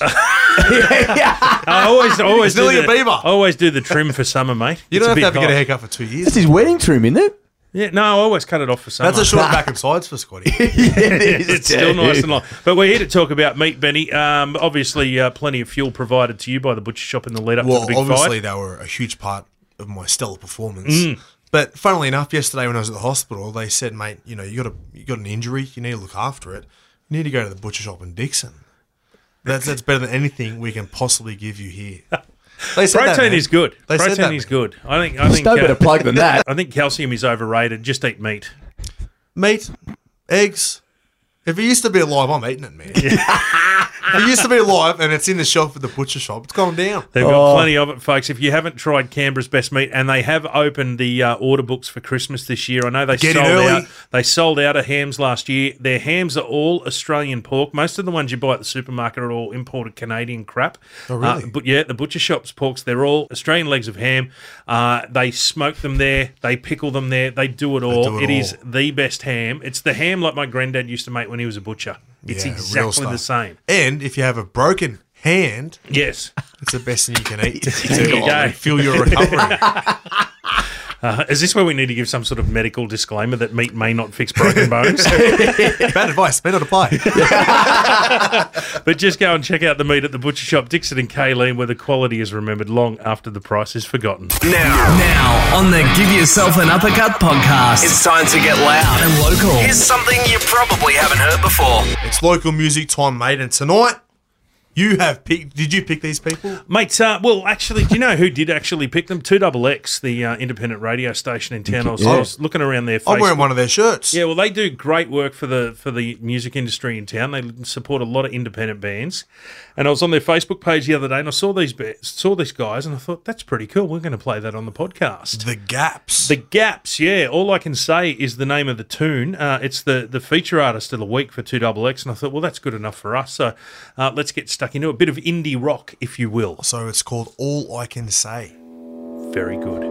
I always, I always It's do nearly the, a beaver. I always do the trim for summer, mate. You It's don't have bit to have to get a hot. haircut for two years. That's his wedding trim, isn't it? Yeah, no, I always cut it off for summer. That's a short back and sides for Scotty. It's still nice and long. But we're here to talk about meat, Benny. Um, obviously, uh, plenty of fuel provided to you by the butcher shop in the lead up Well, to the big obviously fight. they were a huge part of my stellar performance. Mm. But funnily enough, yesterday when I was at the hospital, they said, "Mate, you know, you got a you got an injury. You need to look after it. You need to go to the butcher shop in Dixon. That's that's better than anything we can possibly give you here." They said that, Protein man. is good. They said Protein that, is man. good. I think. I There's think. no better plug than that. I think calcium is overrated. Just eat meat. Meat, eggs. If it used to be alive, I'm eating it, man. If it used to be alive and it's in the shelf at the butcher shop, it's gone down. They've got Oh. plenty of it, folks. If you haven't tried Canberra's Best Meat, and they have opened the uh, order books for Christmas this year, I know they Get in sold early. out. They sold out of hams last year. Their hams are all Australian pork. Most of the ones you buy at the supermarket are all imported Canadian crap. Oh, really? Uh, but yeah, the butcher shop's porks, they're all Australian legs of ham. Uh, they smoke them there. They pickle them there. They do it all. do it It is all. the best ham. It's the ham like my granddad used to make when he was a butcher. It's Yeah, real exactly stuff. the same. And if you have a broken hand, Yes. it's the best thing you can eat. There you to go. feel your recovery. Uh, is this where we need to give some sort of medical disclaimer that meat may not fix broken bones? Bad advice. May not apply. But just go and check out the meat at the butcher shop, Dixon and Kayleen, where the quality is remembered long after the price is forgotten. Now, now on the Give Yourself an Uppercut podcast, it's time to get loud and local. Here's something you probably haven't heard before. It's local music time, mate. And tonight, you have picked. Did you pick these people? Mate, uh, well, actually, do you know who did actually pick them? two X X, the uh, independent radio station in town. I was, Yeah. I was looking around their Facebook. I'm wearing one of their shirts. Yeah, well, they do great work for the for the music industry in town. They support a lot of independent bands. And I was on their Facebook page the other day, and I saw these ba- saw these guys, and I thought that's pretty cool. We're going to play that on the podcast. The Gaps. The Gaps, yeah. All I can say is the name of the tune. Uh, it's the the feature artist of the week for two X X, and I thought, well, that's good enough for us. So uh, let's get stuck into a bit of indie rock, if you will. So it's called All I Can Say. Very good.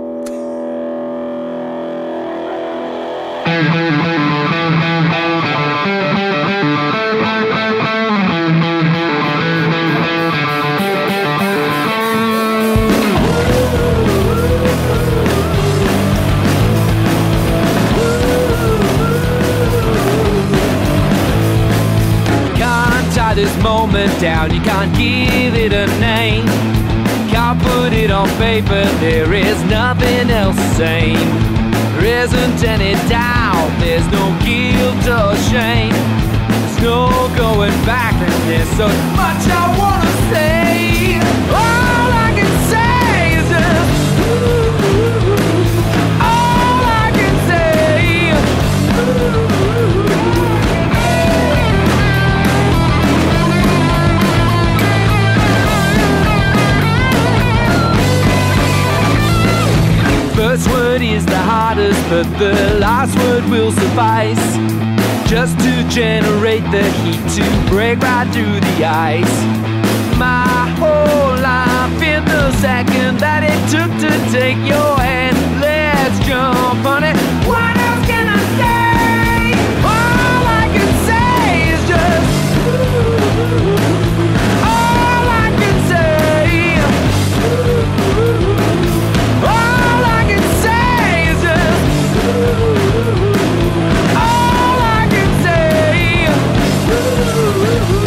Can't tie this moment down, you can't give it a name. Can't put it on paper, there is nothing else sane. There isn't any doubt, there's no guilt or shame. There's no going back, and there's so much I wanna say. All I can say is just ooh, all I can say. Ooh. First word is the hardest, but the last word will suffice. Just to generate the heat to break right through the ice. My whole life in the second that it took to take your hand. Let's jump on it. What else can I say? All I can say is just ooh, all I can say. Ooh, all I can say is just ooh, all I can say. Ooh.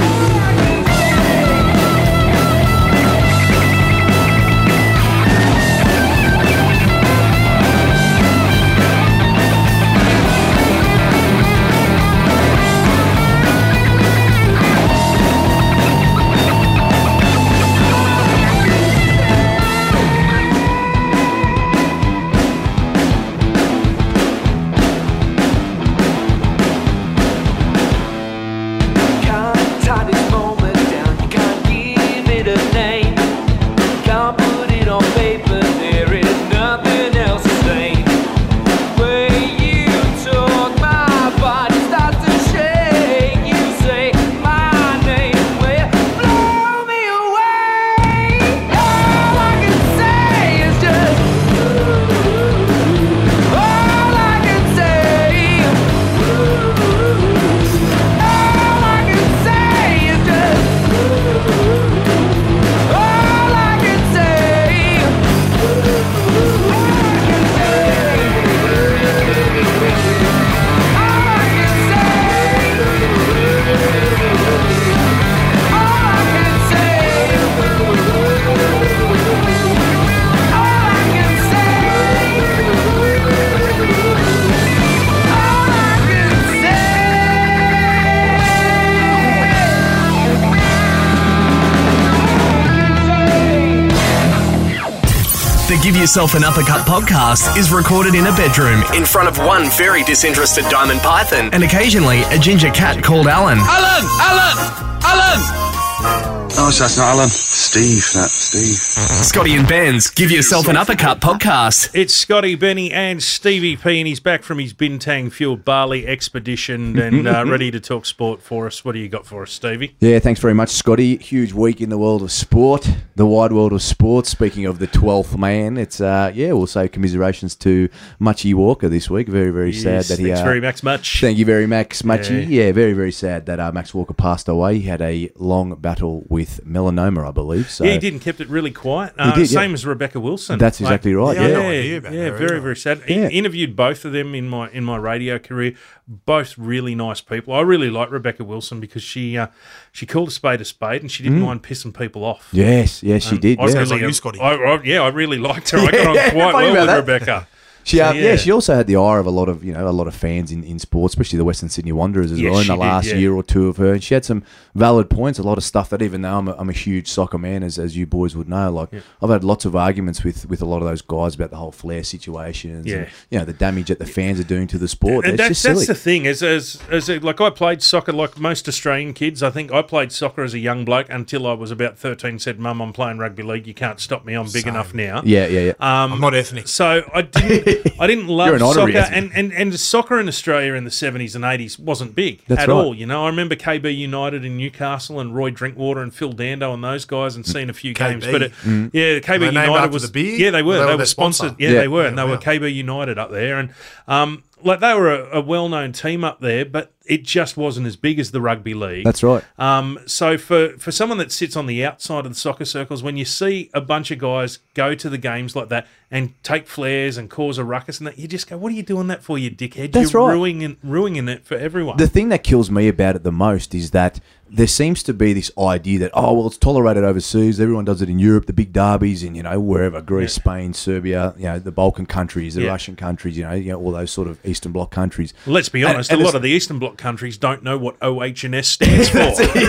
Give Yourself an Uppercut podcast is recorded in a bedroom in front of one very disinterested diamond python and occasionally a ginger cat called Alan. Alan! Alan! Alan! Oh, so that's not Alan. Steve, that's Steve. Scotty and Ben's Give Yourself an Uppercut podcast. It's Scotty, Benny, and Stevie P, and he's back from his Bintang fueled barley expedition and uh, ready to talk sport for us. What do you got for us, Stevie? Yeah, thanks very much, Scotty. Huge week in the world of sport, the wide world of sport. Speaking of the twelfth man, it's, uh, yeah, we'll say commiserations to Muchie Walker this week. Very, very Yes, sad that he... thanks uh, very much, Much. Thank you very much, Muchie. Yeah. Yeah, very, very sad that uh, Max Walker passed away. He had a long battle with melanoma, I believe. So yeah, he did and kept it really quiet. Uh, He did, yeah. same as Rebecca Wilson. That's exactly right, Yeah, yeah. yeah, I knew about yeah, her very, either. very sad. I- Yeah. interviewed both of them in my in my radio career. Both really nice people. I really like Rebecca Wilson because she uh, she called a spade a spade and she didn't Mm. mind pissing people off. Yes, yes, she And did. I Yeah. Sounds really, like you, Scotty. I, I, yeah, I really liked her. I got Yeah, on quite funny well about with that. Rebecca. She, uh, So, yeah. she also had the eye of a lot of you know a lot of fans in, in sports, especially the Western Sydney Wanderers as Yes, well. In she the did, last yeah. year or two of her, and she had some valid points. A lot of stuff that even though I'm a, I'm a huge soccer man, as as you boys would know, like I've had lots of arguments with, with a lot of those guys about the whole Flair situations, Yeah. and you know the damage that the fans are doing to the sport. And It's that's, just silly. that's the thing. As, as as a, like I played soccer like most Australian kids. I think I played soccer as a young bloke until I was about thirteen. Said, "Mum, I'm playing rugby league. You can't stop me. I'm big Same. enough now." Yeah, yeah, yeah. Um, I'm not ethnic. So I didn't. I didn't love You're an honorary soccer, ethnic. and, and and soccer in Australia in the seventies and eighties wasn't big That's at right. all. You know, I remember K B United in Newcastle and Roy Drinkwater and Phil Dando and those guys, and seen a few K B. games. But it, Mm. yeah, K B Were they named United after was the beer? yeah, they were. Or They, they were were their sponsored. sponsor? Yeah, Yeah. they were, and they Yeah, were wow. K B United up there, and um, like they were a, a well-known team up there, but it just wasn't as big as the rugby league. That's right. Um, so for, for someone that sits on the outside of the soccer circles, when you see a bunch of guys go to the games like that and take flares and cause a ruckus and that, you just go, "What are you doing that for, you dickhead? That's You're right. ruining ruining it for everyone." The thing that kills me about it the most is that there seems to be this idea that, oh, well, it's tolerated overseas. Everyone does it in Europe, the big derbies in, you know, wherever, Greece, Spain, Serbia, you know, the Balkan countries, the Yeah. Russian countries, you know, you know, all those sort of Eastern Bloc countries. Let's be And- honest, and a lot it's- of the Eastern Bloc countries don't know what O H and S stands for.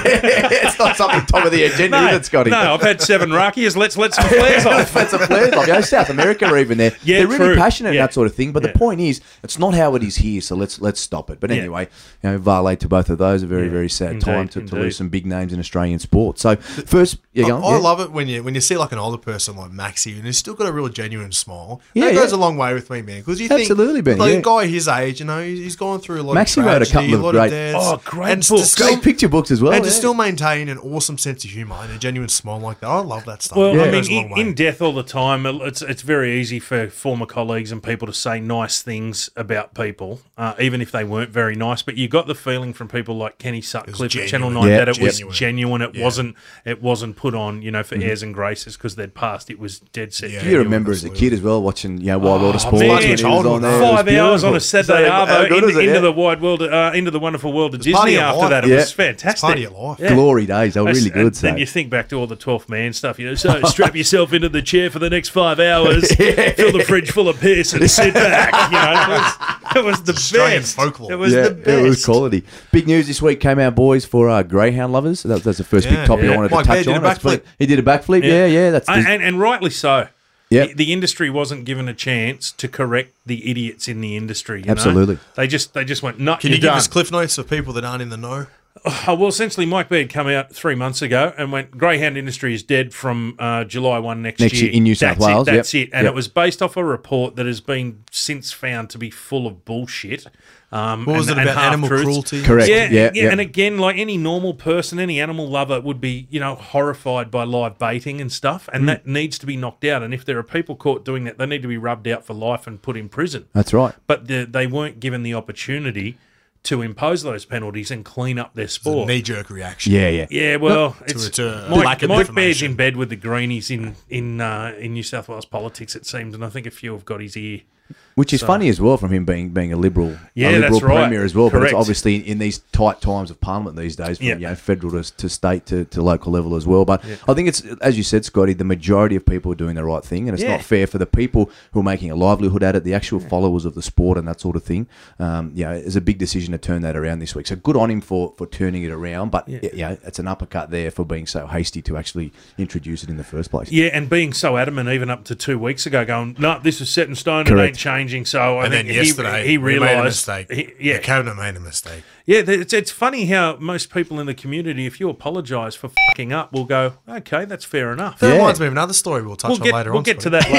It's not something top of the agenda, no, is it, Scotty? no, I've had seven rakias. Let's let some flares off. That's a flare off. You know, South America are even there. Yeah, They're really true. passionate Yeah. and that sort of thing. But Yeah. the point is, it's not how it is here. So let's let's stop it. But Yeah. anyway, you know, Varley to both of those. A very Yeah, very sad indeed, time to, to indeed. lose some big names in Australian sport. So first, you I, go. I love it when you when you see like an older person like Maxi and he's still got a real genuine smile. Yeah, that goes yeah. a long way with me, man. Because you Absolutely, think Ben, like yeah. a guy his age, you know, he's, he's gone through a lot Maxi of wrote a tragedy, couple of lot great- deaths, Oh, great and to books. still- Great picture books as well. and yeah. to still maintain an awesome sense of humour and a genuine smile like that. I love that stuff. Well, It I goes mean, a long in, way. in death all the time, it's it's very easy for former colleagues and people to say nice things about people, uh, even if they weren't very nice. But you got the feeling from people like Kenny Sutcliffe at Channel genuine. Nine Yeah, that it was genuine. genuine. It Yeah. wasn't it wasn't put on, you know, for Mm-hmm. airs and graces because they'd passed. It was dead set. Yeah. Do genuine. you remember as a kid as well watching, you know, Wild World of Oh, Sports man. when he was on there? It was Five hours on a beautiful. Saturday So, how arvo good in, is it, into yeah? the wide world, uh, into the wonderful world of It's part of Disney. your After life. that, it Yeah. was fantastic. It's part of your life. Yeah. Glory days. They were really good. And So. then you think back to all the twelfth man stuff, you know, so strap yourself into the chair for the next five hours, fill the fridge full of piss and sit back. You know, it was, it was the Australian best. folklore. It was yeah, the best. it was quality. Big news this week came out, boys, for uh, greyhound lovers. That, that's the first Yeah, big topic yeah. I wanted Mike to Baird touch did a on. That's backflip. funny. He did a backflip. Yeah, yeah. that's and, the- and, and rightly so. Yep. The, the industry wasn't given a chance to correct the idiots in the industry. You know? Absolutely. They just they just went, no, Can you're you give done. us cliff notes for people that aren't in the know? Oh, well, essentially, Mike Baird come out three months ago and went, greyhound industry is dead from uh, July first next, Next year in New South That's Wales, It, that's yep. it. And Yep. it was based off a report that has been since found to be full of bullshit. Um, What was and- it and about animal half-truths. cruelty? Correct. Yeah, Yeah, yeah, yeah. and again, like any normal person, any animal lover would be, you know, horrified by live baiting and stuff, and Mm. that needs to be knocked out. And if there are people caught doing that, they need to be rubbed out for life and put in prison. That's right. But the, they weren't given the opportunity to impose those penalties and clean up their It's a sport. knee-jerk reaction. Yeah, yeah. Yeah, well, To- it's to Mike, lack of Mike Baird's information. in bed with the Greenies in in uh, in New South Wales politics, it seems, and I think a few have got his ear. Which is So- funny as well from him being being a liberal, Yeah, a liberal that's right. premier as well. But Correct. it's obviously in these tight times of Parliament these days, from Yeah. you know, federal to, to state to, to local level as well. But Yeah. I think it's, as you said, Scotty, the majority of people are doing the right thing, and it's Yeah. not fair for the people who are making a livelihood at it, the actual followers of the sport and that sort of thing. Um, you know, it's a big decision to turn that around this week. So good on him for, for turning it around. But Yeah. yeah. you know, it's an uppercut there for being so hasty to actually introduce it in the first place. Yeah, and being so adamant even up to two weeks ago, going, no, this is set in stone, it Correct. ain't changing. So I And then think yesterday, he, he we made a realised. mistake. he- yeah, The cabinet made a mistake. Yeah, th- it's, it's funny how most people in the community, if you apologise for fucking up, will go, okay, that's fair enough. That reminds me of another story we'll touch We'll on get, later we'll on. get to Scotty.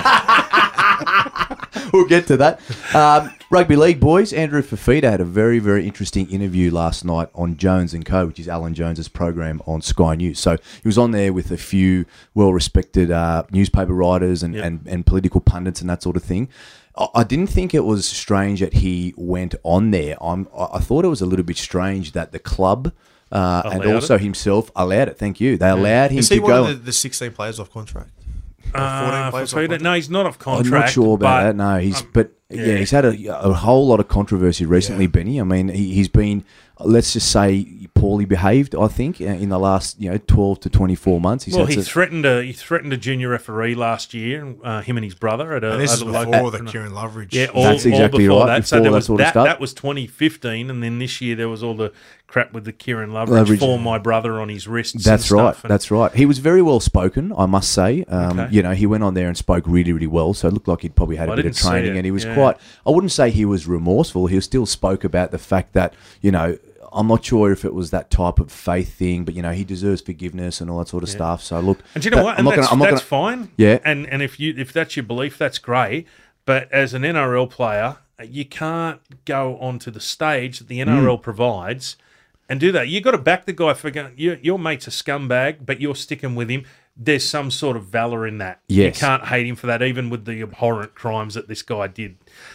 that later on. We'll get to that. Um, rugby league boys, Andrew Fafita had a very, very interesting interview last night on Jones and Co, which is Alan Jones's program on Sky News. So he was on there with a few well-respected uh, newspaper writers and, Yep. and, and political pundits and that sort of thing. I, I didn't think it was strange that he went on there. I'm, I I thought it was a little bit strange that the club uh, and Allowed also it? himself allowed it. Thank you. They allowed him Is to he one go. of the, the sixteen players off contract? Or Uh, fourteen players off Fafita, contract? no, he's not off I'm contract. not sure about but, that. No, he's um, but yeah. yeah. he's had a, a whole lot of controversy recently, Benny. I mean, he, he's been, let's just say, poorly behaved. I think uh, in the last you know twelve to twenty-four months. He's Well, had he to- threatened a he threatened a junior referee last year, uh, him and his brother at a. And this at is a before local- the Kieran Loveridge. Yeah, all, That's all exactly before right, That. so before there that was sort of that. stuff. That was twenty fifteen, and then this year there was all the crap with the Kieran Loveridge, Loveridge. for my brother on his wrists. That's and right. stuff, and- That's right. He was very well spoken, I must say. Um, Okay. You know, he went on there and spoke really, really well. So it looked like he'd probably had a I bit of didn't see training, it, and he was yeah. quite. I wouldn't say he was remorseful. He still spoke about the fact that you know. I'm not sure if it was that type of faith thing, but you know he deserves forgiveness and all that sort of Yeah. stuff. So look, And do you know that- what? I'm And not that's, gonna- I'm not that's gonna- fine. Yeah. And and if you if that's your belief, that's great. But as an N R L player, you can't go onto the stage that the N R L Mm. provides and do that. You got to back the guy for going. Your, your mate's a scumbag, but you're sticking with him. There's some sort of valor in that. Yes. You can't hate him for that, even with the abhorrent crimes that this guy did.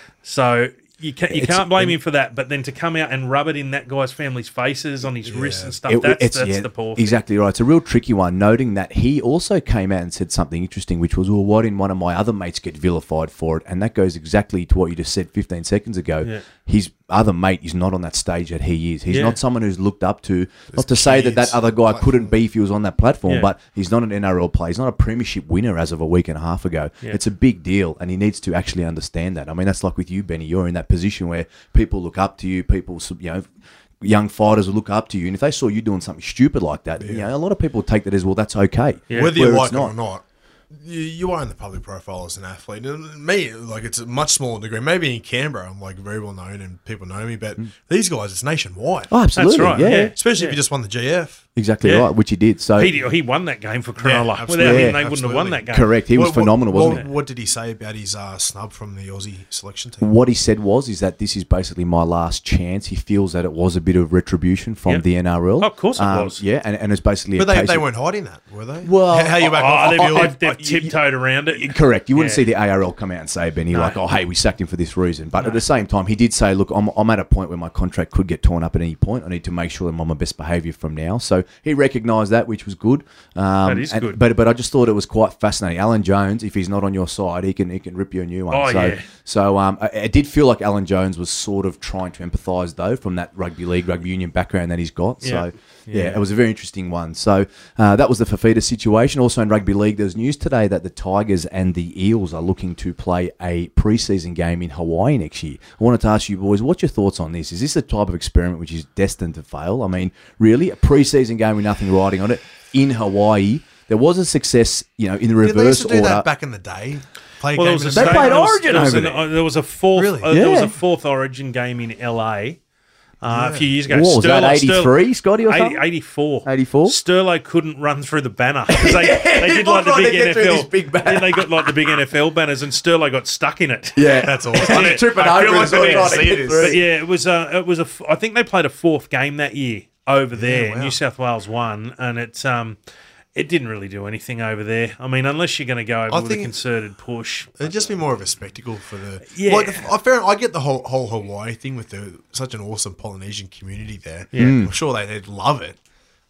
So. You can't, you It's- can't blame him for that, but then to come out and rub it in that guy's family's faces on his wrists and stuff, It- that's, it's- that's yeah, the poor thing. exactly right. It's a real tricky one, noting that he also came out and said something interesting, which was, well, why didn't one of my other mates get vilified for it? And that goes exactly to what you just said fifteen seconds ago. Yeah. His other mate is not on that stage that he is. He's Yeah. not someone who's looked up to, not to say that that kids other guy couldn't be if he was on that platform, Yeah. but he's not an N R L player. He's not a premiership winner as of a week and a half ago. Yeah. It's a big deal, and he needs to actually understand that. I mean, that's like with you, Benny. You're in that position where people look up to you, people, you know, young fighters will look up to you, and if they saw you doing something stupid like that, you know, a lot of people take that as, well, that's okay. Yeah. Whether you Where like it's it or not, you, you are in the public profile as an athlete. And me, like, it's a much smaller degree. Maybe in Canberra, I'm like very well known and people know me, but these guys, it's nationwide. Oh, absolutely, That's right, yeah. yeah. Especially Yeah. if you just won the G F. Exactly Yeah. right, which he did. So He, he won that game for Cronulla. Without absolutely. him, Yeah, they wouldn't have won absolutely. that game. correct, he was What- what- phenomenal, wasn't what, he? What did he say about his uh, snub from the Aussie selection team? What he said was is that this is basically my last chance. He feels that it was a bit of retribution from Yep. the N R L. Oh, of course it Um, was. Yeah, and, and it's basically But a they, case they of- weren't hiding that, were they? Well, how, how you back Oh, off? they've, Feel- they've, they've tiptoed around it. Correct. You wouldn't Yeah. see the A R L come out and say, Benny, No. like, oh, hey, we sacked him for this reason. But at the same time, he did say, look, I'm, I'm at a point where my contract could get torn up at any point. I need to make sure I'm on my best behaviour from now. So he recognised that, which was good. Um, That is and- good. But but I just thought it was quite fascinating. Alan Jones, if he's not on your side, he can he can rip you a new one. Oh, so yeah. so um, I- it did feel like Alan Jones was sort of trying to empathise, though, from that rugby league, rugby union background that he's got. Yeah. So, yeah, Yeah. it was a very interesting one. So uh, that was the Fafita situation. Also in rugby league, there's news today that the Tigers and the Eels are looking to play a preseason game in Hawaii next year. I wanted to ask you boys, what's your thoughts on this? Is this a type of experiment which is destined to fail? I mean, really, a preseason game with nothing riding on it in Hawaii? There was a success, you know, in the Yeah, they used reverse to do order. that back in the day. Play a Well, there game was in a the They day. played there was- Origin there was over an- there. uh, There was a fourth. Really? Uh, There was Yeah. a fourth Origin game in L A. Uh, A few years ago. What was that, eighty-three, Scotty, or eighty, something? eighty-four. eighty-four? Sterlo couldn't run through the banner. 'Cause They, they did like the Trying to big get N F through L. this big banner. Yeah, they got like the big N F L banners, and Sterlo got stuck in it. Yeah, That's awesome. He's tripping I feel over like as well, I need to trying to see get this. through. But yeah, it was. Uh, it was a. f- I think they played a fourth game that year over there. wow. New South Wales won, and it's um, it didn't really do anything over there. I mean, unless you're going to go over I with a think- concerted push. It'd just be more of a spectacle for the Yeah. Like, I, fair, I get the whole whole Hawaii thing with the such an awesome Polynesian community there. Yeah. Mm. I'm sure they, they'd love it,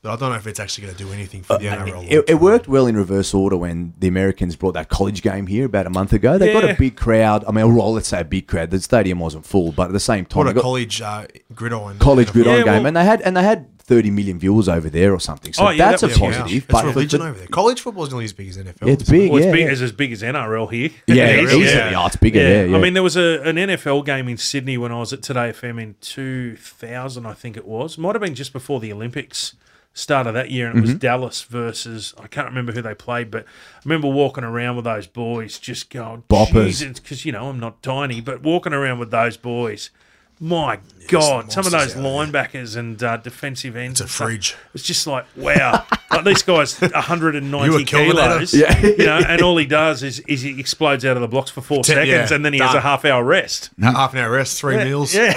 but I don't know if it's actually going to do anything for the Uh, N R L. It, it worked well in reverse order when the Americans brought that college game here about a month ago. They got Yeah. a big crowd. I mean, well, let's say a big crowd. The stadium wasn't full, but at the same time, What they a got college uh, gridiron. college gridiron Yeah, game, well- and they had and they had thirty million viewers over there or something. So Oh, yeah, that's that a was positive. huge. But It's for- religion for- over there. College football is nearly as big as N F L. It's big, Well, it's, yeah, big, yeah. it's as big as N R L here. Yeah, It is, easily. Oh, it's bigger there, yeah. I mean, there was a, an N F L game in Sydney when I was at Today F M in two thousand, I think it was. Might have been just before the Olympics started that year, and it was Mhm. Dallas versus, I can't remember who they played, but I remember walking around with those boys just going, Boppers. Jesus, because, you know, I'm not tiny, but walking around with those boys, my God, some of those linebackers and uh, defensive ends. It's a fridge. It's just like, wow. Like this guy's one hundred You ninety were killing kilos. it. Yeah. You know, and all he does is, is he explodes out of the blocks for four Ten- seconds, yeah, and then he has a done. half hour rest. Half an hour rest, three Yeah, meals. Yeah.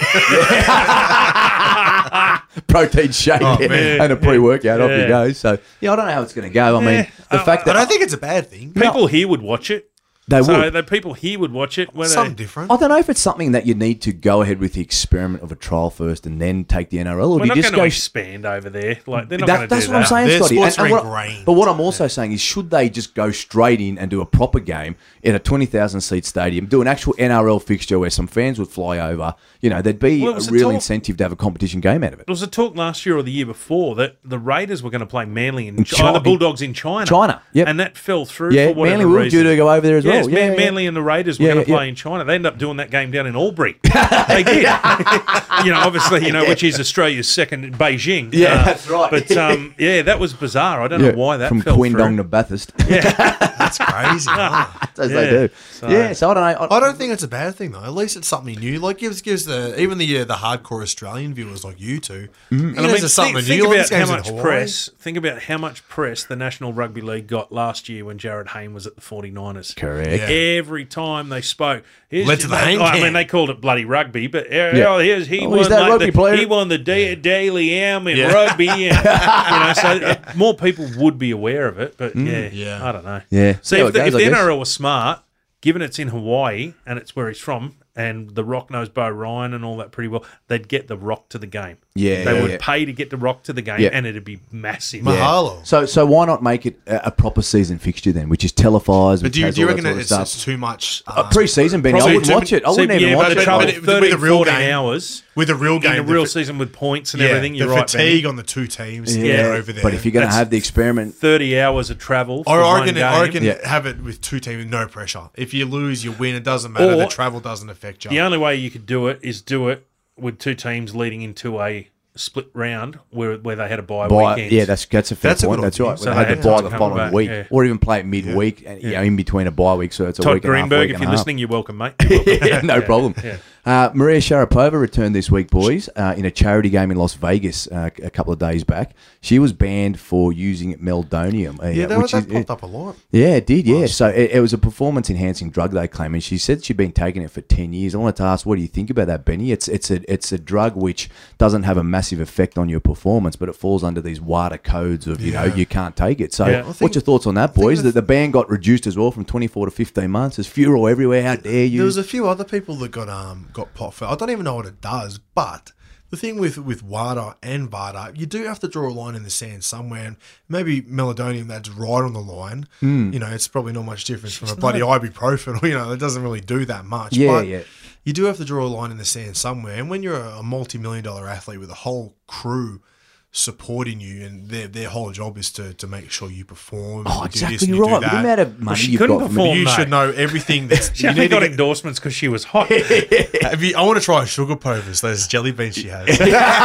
protein shake Oh, and- man. and a pre-workout. Off Yeah. you go. So yeah, I don't know how it's going to go. I mean, the fact that I don't think it's a bad thing. People here would watch it. They so would. the people here would watch it. Whether Something different. I don't know if it's something that you need to go ahead with the experiment of a trial first and then take the N R L, or We're do not you going just to go? expand over there. Like they're not That- going to do that's that. what I'm saying, Their Scotty. sports And- and are what- ingrained. but what I'm also saying is, should they just go straight in and do a proper game in a twenty thousand seat stadium, do an actual N R L fixture where some fans would fly over? You know, there'd be Well, it a was a real talk- incentive to have a competition game out of it. There was a talk last year or the year before that the Raiders were going to play Manly in In China, Chi- the Bulldogs in China. China, yep. And that fell through Yeah, for whatever Manly were reason. due to go over there as Yes, well. Man- Yeah, yeah. Manly and the Raiders were Yeah, going to yeah, play in China. They ended up doing that game down in Albury. They did. You know, obviously, you know, which is Australia's second Beijing. Yeah, Uh, that's right. But um, yeah, that was bizarre. I don't Yeah, know why that from fell Quindong through. to Bathurst. That's crazy. huh? As Yeah. they do. So- yeah, so I don't know. I don't think it's a bad thing though. At least it's something new. Like gives gives the even the uh, the hardcore Australian viewers like you two. Mm-hmm. And And I mean, it's something think, new. think Like, about this game's how in much Hawaii. press. Think about how much press the National Rugby League got last year when Jared Hayne was at the forty-niners. Correct. Yeah. Every time they spoke, here's- Led to the I hang I can. mean, they called it bloody rugby, but uh, Yeah. oh, here's he Oh, won he's that like, rugby the, player. he won the da- Daily M in Yeah. rugby, and, you know, so uh, more people would be aware of it. But yeah, Yeah. I don't know. Yeah. See, See how if it the, goes, if I the guess. N R L was smart, given it's in Hawaii and it's where he's from, and The Rock knows Bo Ryan and all that pretty well, they'd get The Rock to the game. Yeah, they yeah, would yeah. pay to get The Rock to the game, Yeah. and it'd be massive. Mahalo. So, so why not make it a, a proper season fixture then, which is televised? But which do you, has do you all that reckon sort of it's, stuff? it's too much? Uh, um, pre-season, Benny, I probably wouldn't too- watch it. I See, wouldn't even yeah, watch but it. the trouble- But it- thirteen, with a real fourteen game- hours with a real game, in a the real fa- season with points and yeah, everything. You're the right, fatigue Benny. on the two teams. Yeah. Yeah, over there. But if you're going to That's have the experiment, thirty hours of travel. For I one reckon, game. I reckon Yeah. have it with two teams, no pressure. If you lose, you win. It doesn't matter. Or- the travel doesn't affect you. The only way you could do it is do it with two teams leading into a split round where where they had a bye buy, weekend. yeah, that's that's a fair That's a point. good That's idea. right. So They they had had to buy time the to come following back, week, yeah. or even play it midweek, and you Yeah. know, in between a bye week, so it's a Todd week and a half, Greenberg, week if and you're a half. listening, you're welcome, mate. You're welcome. Yeah, no Yeah, problem. yeah. Uh, Maria Sharapova returned this week, boys, uh, in a charity game in Las Vegas uh, a couple of days back. She was banned for using meldonium. Uh, Yeah, that, which that is, popped up a lot. Yeah, it did, yeah. So it, it was a performance-enhancing drug, they claim, and she said she'd been taking it for ten years. I wanted to ask, what do you think about that, Benny? It's it's a it's a drug which doesn't have a massive effect on your performance, but it falls under these WADA codes of, you know, Yeah. you can't take it. So Yeah. I what's think- your thoughts on that, think boys? the- That the ban got reduced as well from twenty-four to fifteen months. There's furor everywhere. How dare you? There was a few other people that got um got pot for. I don't even know what it does, but the thing with with WADA and VADA, you do have to draw a line in the sand somewhere. And maybe meldonium, that's right on the line. Mm. You know, it's probably not much different from a bloody ibuprofen. You know, it doesn't really do that much. Yeah, but yeah. You do have to draw a line in the sand somewhere. And when you're a multi-million dollar athlete with a whole crew supporting you, and their their whole job is to, to make sure you perform. Oh, and you do this exactly and you do right. With the that. amount of money she you've couldn't got from perform, it. You mate. should know everything. That's, She you only need to got get- endorsements because she was hot. Have you, I want to try sugar povers, those jelly beans she has.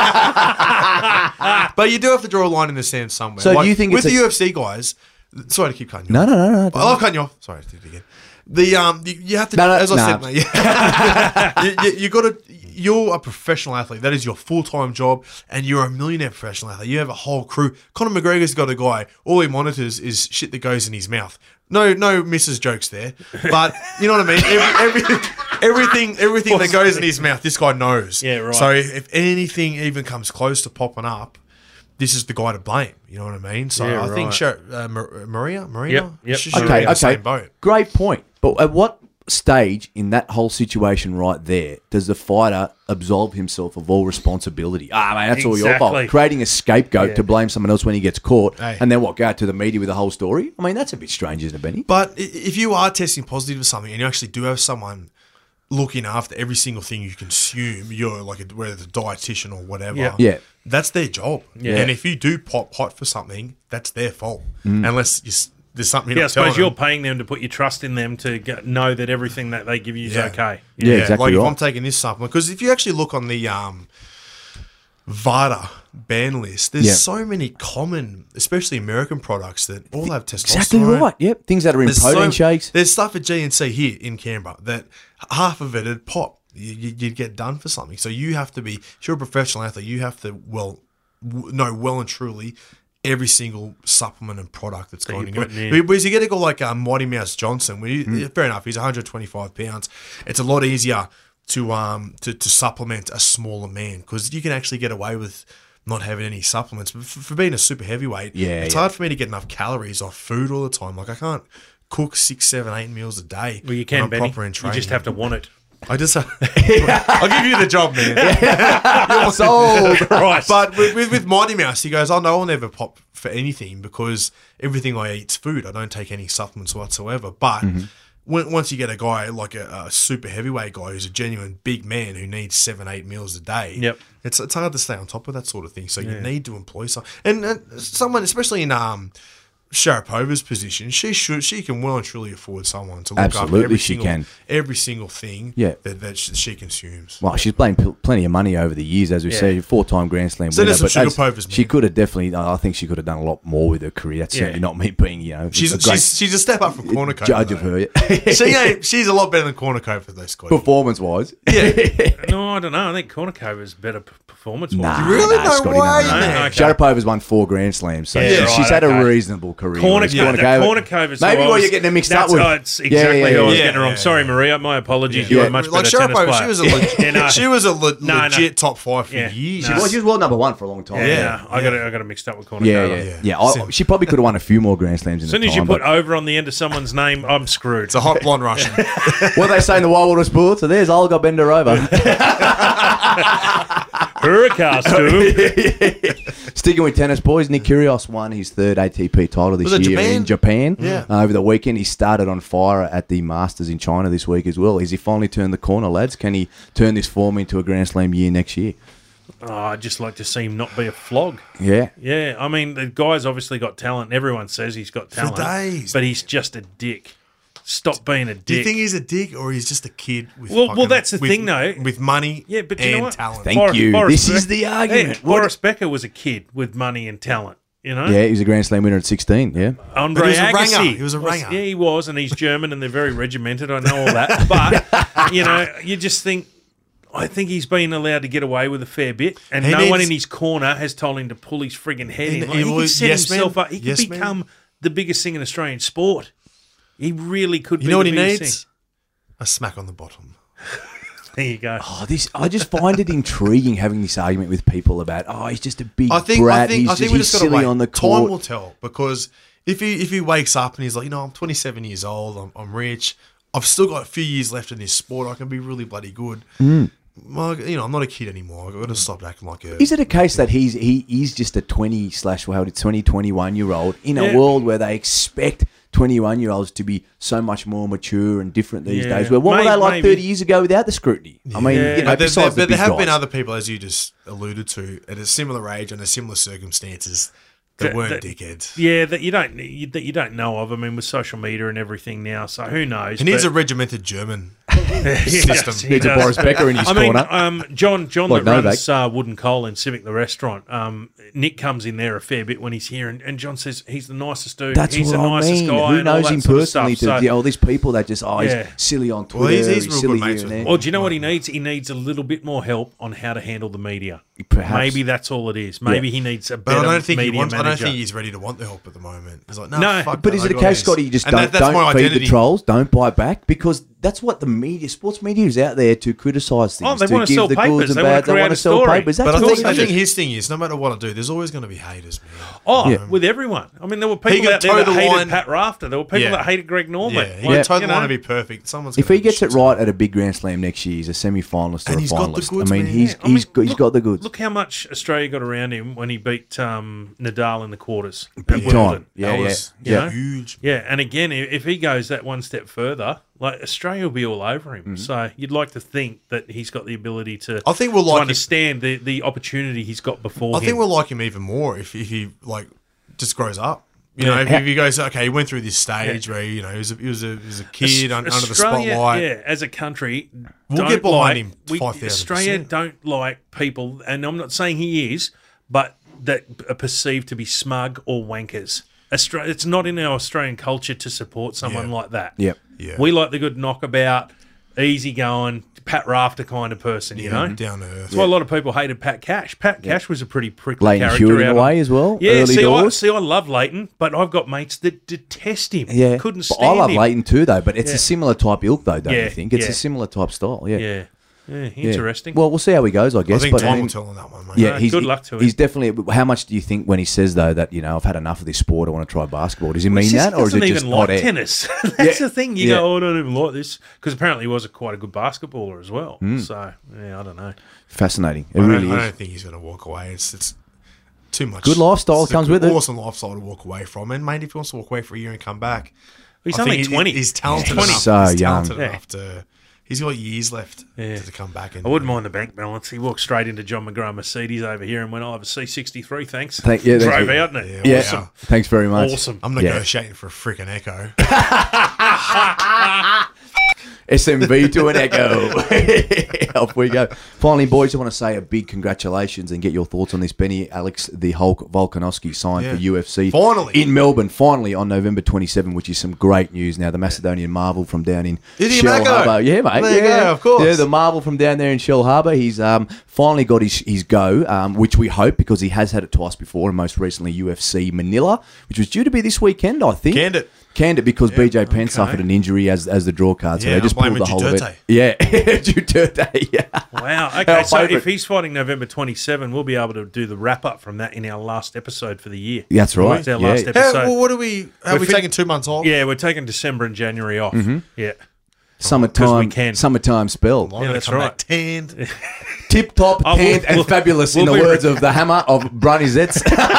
But you do have to draw a line in the sand somewhere. So do you think with it's the a- U F C guys? Sorry to keep cutting you. No, off. no, no, no. I love cutting you off. Sorry, I did it again. The um, you, you have to. No, no, as I nah. said, mate, yeah. you, you, you got to. You're a professional athlete. That is your full time job, and you're a millionaire professional athlete. You have a whole crew. Conor McGregor's got a guy. All he monitors is shit that goes in his mouth. No, no, missus jokes there, but you know what I mean. Every, every, everything, everything that goes in his mouth, this guy knows. Yeah, right. So if anything even comes close to popping up, this is the guy to blame. You know what I mean? So Yeah, I think right. Sher- uh, Mar- Maria, Maria, Yep, yep. she should Okay, be in the okay. same boat. Great point. But at what stage in that whole situation right there does the fighter absolve himself of all responsibility? Ah, man, that's all your Exactly. fault. Creating a scapegoat Yeah. to blame someone else when he gets caught, Hey. and then what? Go out to the media with the whole story. I mean, that's a bit strange, isn't it, Benny? But i- if you are testing positive for something and you actually do have someone looking after every single thing you consume, you're like a, whether it's a dietitian or whatever, Yeah. Yeah. that's their job. Yeah. And if you do pop hot for something, that's their fault. Mm. Unless you, s- there's something you're Yeah, I not telling suppose you're them. paying them to put your trust in them to get, know that everything that they give you is Yeah. okay. Yeah, exactly Like if right. I'm taking this supplement, because if you actually look on the um, VADA ban list, there's Yeah. so many common, especially American products that all have testosterone. Exactly right. Yep. Things that are in There's protein so- shakes. There's stuff at G N C here in Canberra that half of it would pop. You, you- you'd get done for something. So you have to be, if you're a professional athlete, you have to, well, w- know well and truly every single supplement and product that's That going you're in. putting in. Because you get a guy like um, Mighty Mouse Johnson, where you, Mm. fair enough, he's one hundred twenty-five pounds. It's a lot easier to um to, to supplement a smaller man because you can actually get away with not having any supplements. But for, for being a super heavyweight, Yeah, it's yeah. hard for me to get enough calories off food all the time. Like I can't cook six, seven, eight meals a day. Well, you when can, I'm Benny. proper in You training. just have to want it. I just, I'll give you the job, man. You're sold. Christ. But with, with, with Mighty Mouse, he goes, "Oh no, I'll never pop for anything because everything I eat's food. I don't take any supplements whatsoever." But Mm-hmm. when, once you get a guy like a, a super heavyweight guy who's a genuine big man who needs seven, eight meals a day, Yep. it's it's hard to stay on top of that sort of thing. So you Yeah. need to employ some and, and someone, especially in um. Sharapova's position, she should, she can well and truly afford someone to look after Absolutely, every she single, can. every single thing Yeah. that, that sh- she consumes. Well, she's playing pl- plenty of money over the years, as we Yeah. say, four-time Grand Slam So winner. there's some but sugar as- povers, man. she could have definitely. I think she could have done a lot more with her career. That's Yeah. certainly not me being, you know, She's a great she's, she's a step up from Corner Cove. judge of her she ain't, she's a lot better than Corner Cove for those guys. performance-wise. No, I don't know. I think Cornucova is better p- performance-wise. Nah, Really? nah, No Scotty, way, no, no, man. no. Okay. Sharapova's won four Grand Slams, so Yeah, she- right, she's had okay. a reasonable career. Corner, whereas yeah, Cornucova- Cornucova's Maybe who I what was- you're getting them mixed that's, up with. oh, it's exactly yeah, yeah, who I was yeah. getting it wrong. yeah, Sorry, yeah. Maria. My apologies. Yeah. You're a much Like better tennis Sharapova, player. she was a leg- Yeah, no. she was a le- No, no. legit top five for Yeah. years. She was, she was world number one for a long time. Yeah, Yeah, no, I yeah. got it. I got it mixed up with Cornucova. Yeah, yeah, yeah. Yeah. I- she probably could have won a few more Grand Slams in As soon the as you time, put but- over on the end of someone's name, I'm screwed. It's a hot blonde Russian. what they say in the Wild Water Sports? So there's Olga Benderova. Hurricane. Sticking with tennis, boys, Nick Kyrgios won his third A T P title this Was it year Japan? in Japan. Yeah. Uh, over the weekend, he started on fire at the Masters in China this week as well. Has he finally turned the corner, lads? Can he turn this form into a Grand Slam year next year? Oh, I'd just like to see him not be a flog. Yeah. Yeah, I mean, the guy's obviously got talent. Everyone says he's got talent. days, but he's just a dick. Stop being a dick. Do you think he's a dick or he's just a kid? With Well- well, fucking- that's the with- thing, though. With money Yeah, but and you know what? talent. Thank Boris- you. Boris This is Beck- the argument. Yeah, What- Boris Becker was a kid with money and talent. You know? Yeah, he was a Grand Slam winner at sixteen, yeah. Andre But he was a Agassi. ranger. He was a ranger. Yeah, he was, and he's German, and they're very regimented. I know all that. But, you know, you just think, I think he's been allowed to get away with a fair bit, and He no needs- one in his corner has told him to pull his frigging head He- in. Like, he he was- could set yes, himself man. up. He could Yes, man. become the biggest thing in Australian sport. He really could You be know what the he biggest needs? thing. A smack on the bottom. There you go. Oh, this I just find it intriguing having this argument with people about, oh, he's just a big I think brat. I think he's I think just, we he's just got to silly wait. on the Time court. will tell because if he if he wakes up and he's like, you know, I'm twenty-seven years old, I'm, I'm rich, I've still got a few years left in this sport, I can be really bloody good. Mm. Well, you know, I'm not a kid anymore. I've got to stop acting like a. Is it a case that he's he is just a twenty slash well, it's twenty, twenty-one year old in a Yeah. world where they expect twenty-one year olds to be so much more mature and different these Yeah. days? Where what Maybe- were they like maybe. thirty years ago without the scrutiny? I mean, Yeah. you know, But there, besides there, the but big there have been guys. other people, as you just alluded to, at a similar age under similar circumstances that, That- weren't that- dickheads. Yeah, that you don't you, that you don't know of. I mean, with social media and everything now, so who knows? He needs but- a regimented German He system. does, he Needs a does. Boris Becker in his I mean, corner. um, John, John Like that Novak. runs uh, Wooden Coal in Civic, the restaurant. Um, Nick comes in there a fair bit when he's here, and, and John says he's the nicest dude. That's he's what the I nicest mean. guy. Who and all knows that him sort of personally? stuff. To So- you know, these people that just oh, he's Yeah. silly on Twitter. Well, he's- he's real silly good mates here with and him. there. Well, do you know what he needs? He needs a little bit more help on how to handle the media. Perhaps. Maybe that's all it is. Maybe Yeah. he needs a But better I don't think he media wants. I don't manager. think he's ready to want the help at the moment. He's like, no, No, fuck But that, is I it a got case, this. Scotty, you just And don't, that- that's don't my feed identity. the trolls, don't buy back? Because that's what the media, sports media, is out there to criticise things. Oh, they to want to give sell the papers. goods and They want bads. to They create want a to sell story. papers. That's But I what think, they I think do. his thing is, no matter what I do, there's always going to be haters, man. Oh, Yeah. with everyone. I mean, there were He people could out there toe that the hated line. Pat Rafter. There were people Yeah. that hated Greg Norman. Yeah, he Like, could toe the you know. line to be perfect. Someone's If gonna he gets shit it right at a big Grand Slam next year, he's a semi-finalist or And a he's got the finalist. goods, I mean, man. he's Yeah, I he's mean, got, he's look- got the goods. Look how much Australia got around him when he beat um, Nadal in the quarters. at Big Wimbledon. time. Yeah, That yeah, was You yeah. know? huge. Yeah, and again, i- if he goes that one step further, like Australia will be all over him. So you'd like to think that he's got the ability to, I think we'll to like him- understand the, the opportunity he's got before I him. think we'll like him even more if, if he like just grows up. You Yeah. know, if, if he goes, okay, he went through this stage where you know he was a, he was a, he was a kid un, under the Australia, spotlight. Yeah, as a country, We'll don't get behind like, him we- five thousand Australia percent. don't like people, and I'm not saying he is, but that are perceived to be smug or wankers. Australia, it's not in our Australian culture to support someone Yeah. like that. Yep. Yeah. We like the good knockabout, easy going, Pat Rafter kind of person, you Yeah, know? down to earth. That's why a lot of people hated Pat Cash. Pat Cash was a pretty prickly Leighton character. Hewitt in out a on- way as well, Yeah, early see I, doors. see, I love Leighton, but I've got mates that detest him. Yeah, Couldn't But stand I love him. Leighton too, though. But it's Yeah. a similar type ilk, though, don't Yeah, you think? It's yeah. a similar type style. Yeah. Yeah. Yeah, Yeah. interesting. Well, we'll see how he goes, I guess. I think but time I mean, will tell on that one, mate. Yeah, No, he's, good luck to him. He's definitely. How much do you think when he says though that you know I've had enough of this sport, I want to try basketball? Does he mean He that, or is it doesn't just even hot like air? tennis? That's Yeah. the thing. You Yeah. go, oh, I don't even like this, because apparently he was a quite a good basketballer as well. Mm. So yeah, I don't know. Fascinating. It I, don't, really I is. don't think he's going to walk away. It's it's too much. Good lifestyle it's a comes good- with it. Awesome lifestyle to walk away from. And mate, if he wants to walk away for a year and come back, He's I only think he- twenty. He's talented He's twenty. enough. So he's talented young. enough to. He's got years left Yeah. to, to come back. And I wouldn't mind the bank balance. He walked straight into John McGrath Mercedes over here and went, "I'll have a C sixty-three, thanks." Thank- yeah, thank Drove you. out in it. Yeah, Awesome. thanks very much. Awesome. I'm Yeah. negotiating for a freaking Echo. S M V to an Echo. Off we go. Finally, boys, I want to say a big congratulations and get your thoughts on this. Benny Alex, the Hulk Volkanovski, signed Yeah. for U F C. Finally. In Melbourne, finally on November twenty-seventh, which is some great news. Now, the Macedonian Marvel from down in Is he Shell Mako? Harbour. Yeah, mate. There you yeah. go, of course. Yeah, the Marvel from down there in Shell Harbour. He's um, finally got his, his go, um, which we hope because he has had it twice before, and most recently U F C Manila, which was due to be this weekend, I think. Canned it. Canned it because Yeah, B J Penn okay. suffered an injury as as the draw card, so Yeah, they just I'm pulled the blaming whole of Duterte. it. Yeah, Duterte. Yeah. Wow. Our Okay, so favourite. if he's fighting November twenty-seventh, we'll be able to do the wrap up from that in our last episode for the year. That's right. It's our Yeah. last How- episode. How, well, what are we? Are We're we fin- taking two months off? Yeah, we're taking December and January off. Mhm. Yeah. Summertime, we can. summertime spell. I'm Yeah, gonna that's come right. back tanned. Tip top, Oh, we'll- tanned, and we'll- fabulous in we'll the be- words of the hammer of Brownie Zetz.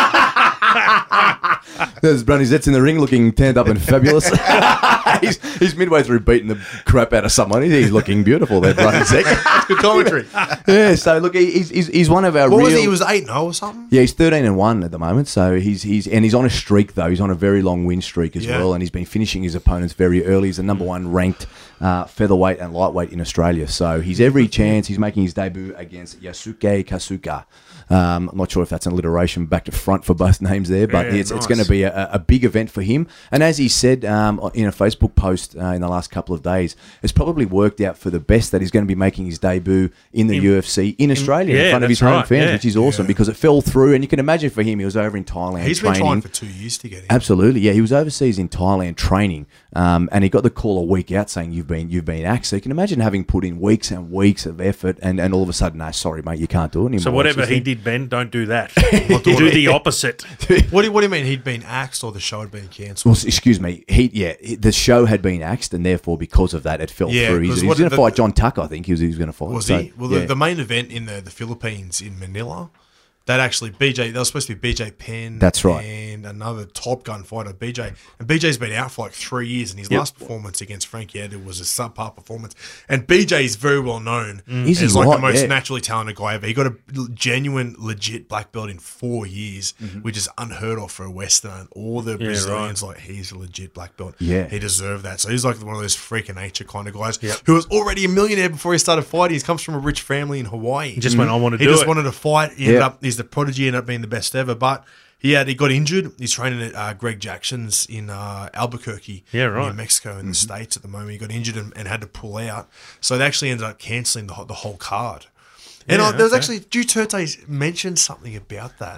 There's Brownie Zetz in the ring looking tanned up and fabulous. he's, he's midway through beating the crap out of someone. He's looking beautiful there, Brownie Zetz. That's good commentary. Yeah, so look, he's, he's, he's one of our What real... was he? He was eight zero or something. Yeah, he's thirteen and one at the moment. So he's he's and he's on a streak though. He's on a very long win streak as Yeah. well, and he's been finishing his opponents very early. He's the number one ranked uh, featherweight and lightweight in Australia. So he's every chance. He's making his debut against Yasuke Kasuka. Um, I'm not sure if that's an alliteration back to front for both names there, but Yeah, it's, it's nice. going to be a, a big event for him. And as he said um, in a Facebook post uh, in the last couple of days, it's probably worked out for the best that he's going to be making his debut in the In- U F C in Australia in, yeah, front of his that's home right, fans, yeah. which is awesome Yeah. because it fell through. And you can imagine for him, he was over in Thailand He's been training. trying for two years to get in. Absolutely, yeah. He was overseas in Thailand training, um, and he got the call a week out saying you've been you've been axed. So you can imagine having put in weeks and weeks of effort, and, and all of a sudden, no, sorry, mate, you can't do it anymore. So It's whatever just he in- did, Ben, don't do that. Not doing do it. the opposite. What do, what do you mean? He'd been axed or the show had been cancelled? Well, s- excuse me. He yeah, he- the show had been axed, and therefore because of that, it fell Yeah, through. He's, 'cause he what was going the- to fight John Tucker. I think he was, he was going to fight. Was So, he? Well, yeah. the, the main event in the, the Philippines in Manila, that actually B J, that was supposed to be B J Penn. That's right. And another Top Gun fighter, B J. And B J's been out for like three years, and his Yep. last performance against Frankie Edgar was a subpar performance. And B J is very well known Is he as like right? the most Yeah. naturally talented guy ever. He got a genuine, legit black belt in four years, Mm-hmm. which is unheard of for a Western. All the Yeah, Brazilians, like, he's a legit black belt. Yeah. He deserved that. So he's like one of those freak of nature kind of guys Yep. who was already a millionaire before he started fighting. He comes from a rich family in Hawaii. He just went, I want to He do just it. wanted to fight. He ended Yeah. up, he's the prodigy, ended up being the best ever. But he had he got injured. He's training at uh, Greg Jackson's in uh, Albuquerque, Yeah, right. New Mexico, in the States at the moment. He got injured and, and had to pull out. So they actually ended up cancelling the, whole- the whole card. And Yeah, I, there was okay. actually, Duterte mentioned something about that.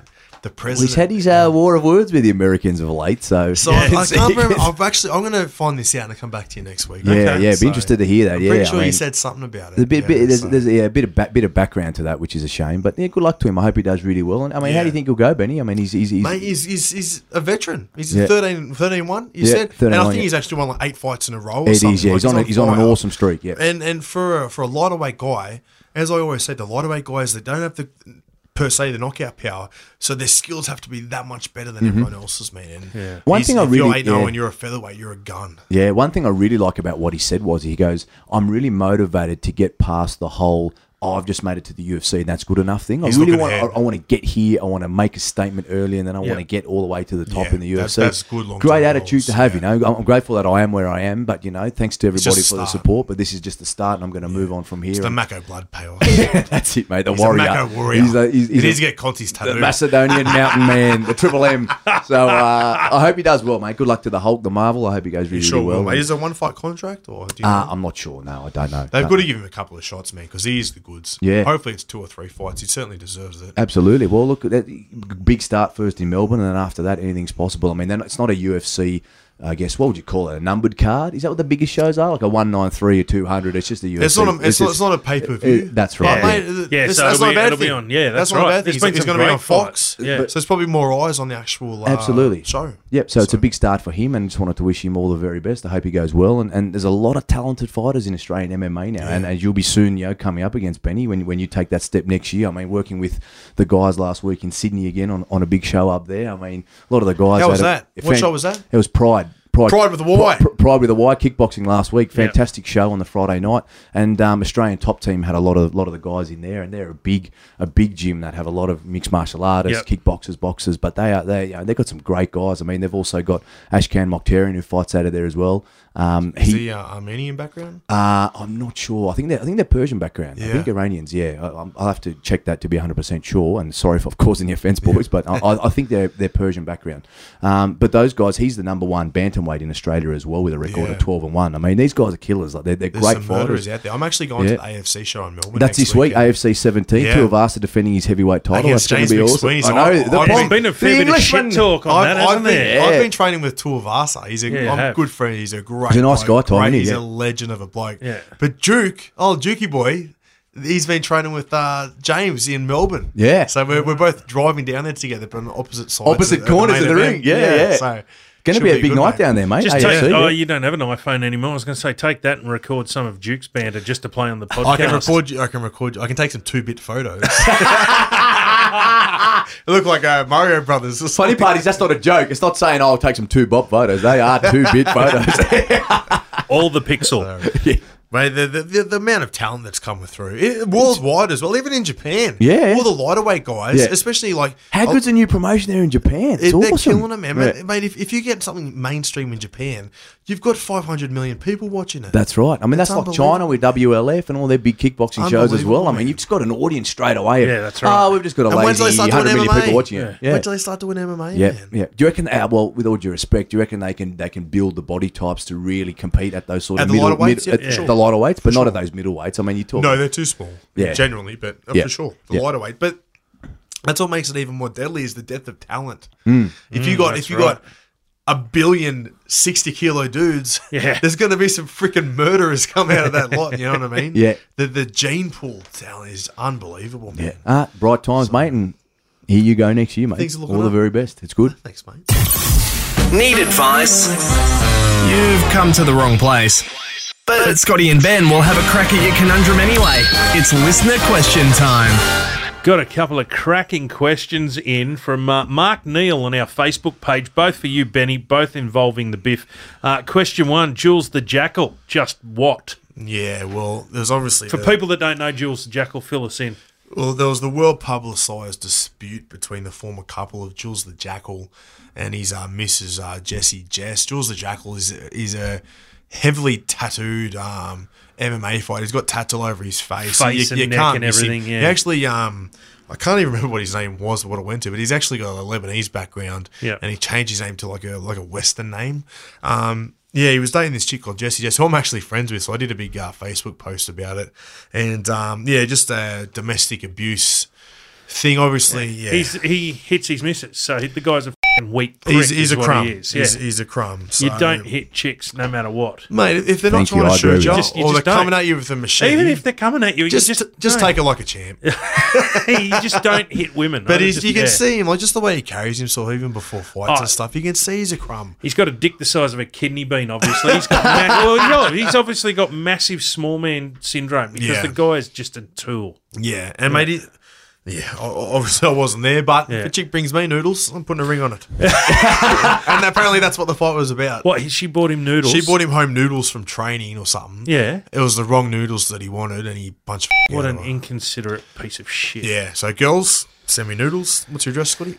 the president. He's had his uh, war of words with the Americans of late, so So I, I can't remember. I've actually, I'm going to find this out and come back to you next week. Yeah, okay? yeah, be So, interested to hear that. I'm yeah, pretty sure I he mean, said something about it. There's a bit, yeah, bit, there's, so. there's yeah, a bit of ba- bit of background to that, which is a shame. But yeah, good luck to him. I hope he does really well. And I mean, how Yeah. do you think he'll go, Benny? I mean, he's he's, he's Mate, he's, he's, he's a veteran. He's Yeah. thirteen, thirteen one, you Yeah, said? thirteen And I one, think yeah. he's actually won like eight fights in a row or It something. is, yeah. Like, He's on, a, he's on an fire. awesome streak, yeah. And and for a, for a lightweight guy, as I always said, the lightweight guys, they don't have the, per se, the knockout power, so their skills have to be that much better than Mhm. everyone else's, man. And Yeah. One he's- thing I if really- you're eight oh yeah. and you're a featherweight, you're a gun. Yeah, one thing I really like about what he said was he goes, I'm really motivated to get past the whole, oh, I've just made it to the U F C and that's good enough thing. I He's really looking want I, ahead. I want to get here, I want to make a statement early, and then I Yeah. want to get all the way to the top Yeah, in the U F C. that- that's good long-term Great attitude goals, to have, you know. I'm, I'm grateful that I am where I am, but, you know, thanks to It's everybody just for a the start. support, but this is just the start and I'm going to move on from here. It's the And- Mako blood payoff. That's it, mate. The He's warrior. a Mako warrior. He's a, he's, he he's needs a- to get Conti's tattoo. the Macedonian mountain man, the Triple M. So uh, I hope he does well, mate. Good luck to the Hulk, the Marvel. I hope he goes really, You sure really well. will, mate. Is it a one-fight contract? or do you Uh, know? I'm not sure. No, I don't know. They've Don't got to know. give him a couple of shots, man, because he is the goods. Yeah. Hopefully it's two or three fights. He certainly deserves it. Absolutely. Well, look, that big start first in Melbourne, and then after that, anything's possible. I mean, then it's not a U F C. I guess what would you call it? A numbered card? Is that what the biggest shows are? Like a one ninety-three or two hundred? It's just a U F C. It's not a, it's, not, just- it's not a pay-per-view. it- that's right. But, yeah. mate, Yeah, it's- so that's it'll not a be- bad it'll be thing. on- yeah, that's not a right. bad thing. There's He's, been he's some going to be great on Fox. fights. Yeah. So there's probably more eyes on the actual uh, Absolutely. show. Yep. So, it's a big start for him, and just wanted to wish him all the very best. I hope he goes well. And, and there's a lot of talented fighters in Australian M M A now, and, and you'll be soon, you know, coming up against Benny when when you take that step next year. I mean, working with the guys last week in Sydney again on, on a big show up there. I mean, a lot of the guys. How was had a- that? a What fan- show was that? It was Pride. Pride with a Y. Pr- Pride with a Y, kickboxing last week. Yeah. Fantastic show on the Friday night, and um, Australian top team had a lot of lot of the guys in there, and they're a big a big gym that have a lot of mixed martial artists, Yep. kickboxers, boxers. But they are they you know, they've got some great guys. I mean, they've also got Ashkan Mokhtarian who fights out of there as well. Um, Is he, he uh, Armenian background? uh, I'm not sure. I think they're I think they're Persian background. I Yeah. think Iranians. Yeah, I, I'm- I'll have to check that to be one hundred percent sure. And sorry if I've caused any offence, boys, but I, I I think they're they're Persian background. Um, but those guys, he's the number one bantamweight in Australia as well with a record Yeah. of twelve and one. I mean, these guys are killers. Like they're, they're There's great some fighters. murderers out there. I'm actually going Yeah. to the A F C show in Melbourne. That's next this week, weekend. A F C seventeen. Yeah. Two of us are defending his heavyweight title. Against That's going James to be awesome. McSweeney's I on- know. I've the been- Pong- There's been a fair the bit of Englishman. shit talk on I've, that, I've hasn't been, there? I've Yeah. been training with Tuivasa. He's a, Yeah, I'm a have. good friend. He's a great He's a nice bloke. guy, Tom, Great- isn't he? He's Yeah. a legend of a bloke. Yeah. But Duke, oh, Dukey boy, he's been training with uh, James in Melbourne. Yeah. So we're, we're both driving down there together, but on opposite sides. Opposite of corners main of the event. ring. Yeah, yeah. So Going to should be a big good, night mate. down there, mate. Just A F C, take, oh, yeah. you don't have an iPhone anymore. I was going to say, take that and record some of Duke's banter just to play on the podcast. I can record you. I can record you. I can take some two-bit photos. It look like uh, Mario Brothers. or Funny something. part is that's not a joke. It's not saying, oh, I'll take some two Bob photos. They are two bit photos. All the pixel. Yeah. Mate, the, the, the, the amount of talent that's coming through, it, worldwide as well, even in Japan. Yeah. All the lighter-weight guys, Yeah. especially like... How good's the new promotion there in Japan? It's It, they're awesome. killing it, man. Yeah. Mate, mate if, if you get something mainstream in Japan, you've got five hundred million people watching it. That's right. I mean, that's, That's like China with W L F and all their big kickboxing shows as well. I Unbelievable, mean, man. you've just got an audience straight away. Yeah, that's right. Oh, we've just got a And when do they lazy start one doing hundred million M M A? people watching it. Yeah. Wait till they start doing M M A, Yeah, man. yeah. Do you reckon? Uh, well, with all due respect, do you reckon they can they can build the body types to really compete at those sort At of the middle, lighter weights? mid- Yeah, at sure. the lighter weights, but For not sure. at those middleweights? I mean, you talk. No, they're too small. Yeah. Generally, but uh, Yeah. for sure. The Yeah. lighter weight. But that's what makes it even more deadly is the depth of talent. Mm. If you Mm, got that's if you right. got a billion sixty kilo dudes, Yeah. there's going to be some freaking murderers come out of that lot. You know what I mean? Yeah. The the gene pool talent is unbelievable, man. Yeah. Ah, bright times, mate, and here you go next year, mate. Things are looking all the up. very best. It's good. Thanks, mate. Need advice? You've come to the wrong place. But Scotty and Ben will have a crack at your conundrum anyway. It's listener question time. Got a couple of cracking questions in from uh, Mark Neal on our Facebook page, both for you, Benny, both involving the Biff. Uh, question one, Jules the Jackal, just what? Yeah, well, there's obviously For the- people that don't know Jules the Jackal, fill us in. Well, there was the well publicised dispute between the former couple of Jules the Jackal and his uh, Missus Uh, Jessie Jess. Jules the Jackal is is a heavily tattooed um, M M A fighter. He's got tats all over his face. Face and neck and miss him. everything, yeah. He actually, um, I can't even remember what his name was or what it went to, but he's actually got a Lebanese background. Yeah. And he changed his name to like a like a Western name. Um, yeah, he was dating this chick called Jessie Jess, who I'm actually friends with, so I did a big uh, Facebook post about it. And um, yeah, just uh, domestic abuse thing. Obviously, yeah. He's, he hits his misses, so the guy's a fucking weak prick. He's, he's is a what crumb. He is. He's, Yeah. he's a crumb. So. You don't hit chicks no matter what. Mate, if they're not Thank trying you, to I shoot agree you, with Just- you or they're just don't. coming at you with a machine, Even if they're coming at you, just you just, just don't. take it like a champ. you just don't hit women. But I he's, just- you can yeah. see him, like just the way he carries himself, even before fights Oh. and stuff. You can see he's a crumb. He's got a dick the size of a kidney bean, obviously. He's got ma- well, no, he's obviously got massive small man syndrome because Yeah. the guy's just a tool. Yeah, and mate, he, yeah, o- obviously I wasn't there, but Yeah. if a chick brings me noodles, I'm putting a ring on it. And apparently that's what the fight was about. What? She bought him noodles. She bought him home noodles from training or something. Yeah. It was the wrong noodles that he wanted, and he punched. What out an of her. inconsiderate piece of shit. Yeah. So girls, send me noodles. What's your address, Scotty?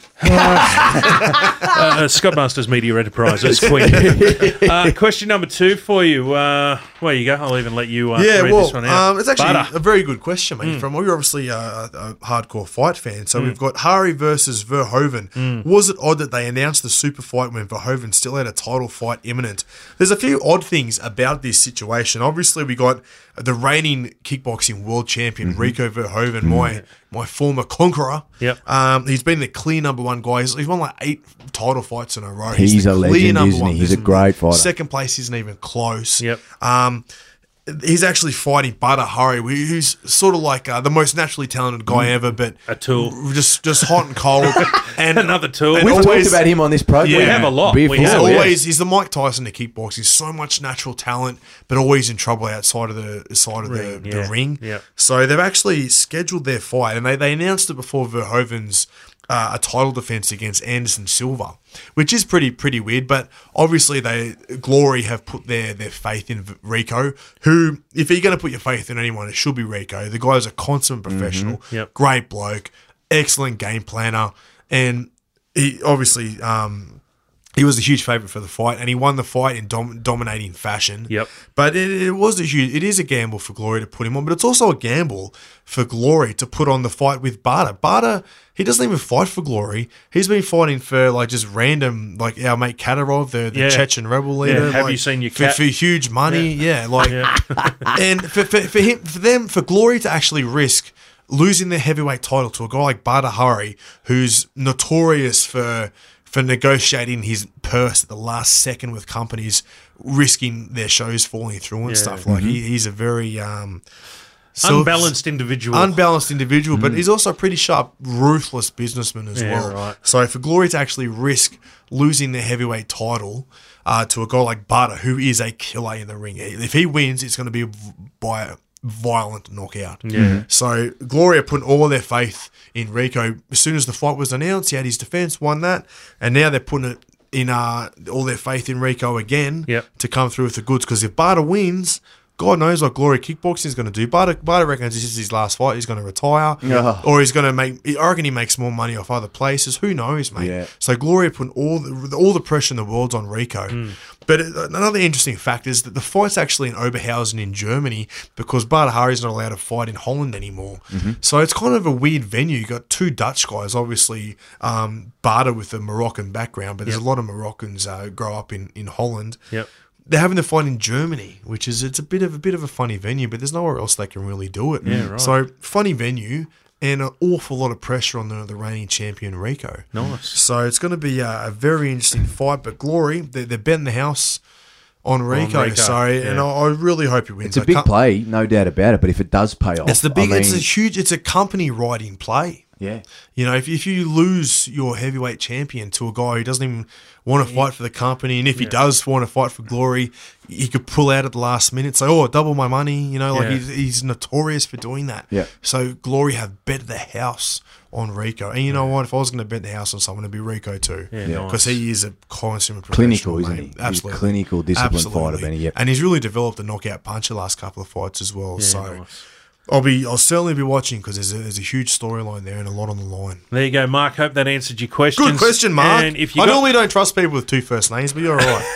uh, Scottmasters Media Enterprises, Queen. Uh, question number two for you. Uh, well, you go. I'll even let you uh, yeah, read well, this one out. um, it's actually Butter. a very good question, mate. Mm. From well, you're obviously a, a hardcore fight fan, so Mm. we've got Hari versus Verhoeven. Mm. Was it odd that they announced the super fight when Verhoeven still had a title fight imminent? There's a few odd things about this situation. Obviously, we got the reigning kickboxing world champion Mm-hmm. Rico Verhoeven, my my former conqueror. Yep. Um, he's been the clear number one guy. He's, he's won like eight title fights in a row. He's the a clear legend, number isn't one. he? He's a There's- great fighter. Second place isn't even close. Yep. Um, he's actually fighting Butter Hari, who's sort of like uh, the most naturally talented guy ever, but a tool, just just hot and cold, and another tool. and We've always- talked about him on this program. We have a lot. Beer We full, have, He's yeah. always he's the Mike Tyson to kickboxing. He's so much natural talent, but always in trouble outside of the side of Ring, the, yeah. the ring. Yeah. So they've actually scheduled their fight, and they, they announced it before Verhoeven's uh, a title defense against Anderson Silva, which is pretty pretty weird. But obviously, they Glory have put their their faith in Rico, who, if you're going to put your faith in anyone, it should be Rico. The guy's a consummate professional, Yep. great bloke, excellent game planner, and he obviously um, he was a huge favourite for the fight, and he won the fight in dom- dominating fashion. Yep. But it, it was a huge. It is a gamble for Glory to put him on, but it's also a gamble for Glory to put on the fight with Barter. Barter, he doesn't even fight for Glory. He's been fighting for like just random, like our mate Kadyrov, the, the Yeah. Chechen rebel leader. Yeah, have like, you seen your for, cat? for huge money? Yeah, like, Yeah. and for, for for him, for them, for Glory to actually risk losing their heavyweight title to a guy like Barter Hari, who's notorious for for negotiating his purse at the last second with companies, risking their shows falling through and Yeah. stuff. Like he, he's a very um, so- Unbalanced individual. unbalanced individual, but he's also a pretty sharp, ruthless businessman as Yeah, well. right. So for Glory to actually risk losing their heavyweight title uh, to a guy like Barter, who is a killer in the ring, if he wins, it's going to be v- by a violent knockout. Yeah. So Glory are putting all their faith in Rico. As soon as the fight was announced, he had his defense, won that, and now they're putting it in uh, all their faith in Rico again Yep. to come through with the goods. Because if Barter wins, God knows what Glory Kickboxing is going to do. Barter, Barter reckons this is his last fight. He's going to retire, Yeah. or he's going to make. I reckon he makes more money off other places. Who knows, mate? Yeah. So Glory are putting all the all the pressure in the world's on Rico. Hmm. But another interesting fact is that the fight's actually in Oberhausen in Germany because Barter Hari's not allowed to fight in Holland anymore. Mm-hmm. So it's kind of a weird venue. You got two Dutch guys, obviously um, Barter with a Moroccan background, but there's Yep. a lot of Moroccans uh, grow up in, in Holland. Yep. They're having the fight in Germany, which is it's a bit of a bit of a funny venue, but there's nowhere else they can really do it. Yeah, right. So funny venue and an awful lot of pressure on the, the reigning champion Rico. Nice. So it's going to be a, a very interesting fight. But Glory, they're, they're betting the house on Rico. Rico, So and yeah. I, I really hope he wins. It's a I big can't- play, no doubt about it. But if it does pay off, It's the big. I it's a mean, huge. It's a company riding play. yeah. You know, if, if you lose your heavyweight champion to a guy who doesn't even want to fight for the company, and if he does want to fight for Glory, he could pull out at the last minute, say, oh, double my money. You know, like Yeah. he's, he's notorious for doing that. Yeah. So Glory have bet the house on Rico. And you know what? If I was going to bet the house on someone, it'd be Rico too. Yeah, Yeah. Because nice. he is a consummate professional. Clinical, isn't mate. he? He's a Absolutely. clinical, disciplined Absolutely. fighter, Benny, yep. And he's really developed a knockout punch the last couple of fights as well. Yeah, so nice. I'll be, I'll certainly be watching because there's a, there's a huge storyline there and a lot on the line. There you go, Mark. Hope that answered your questions. Good question, Mark. And if you I got, normally don't trust people with two first names, but you're all right.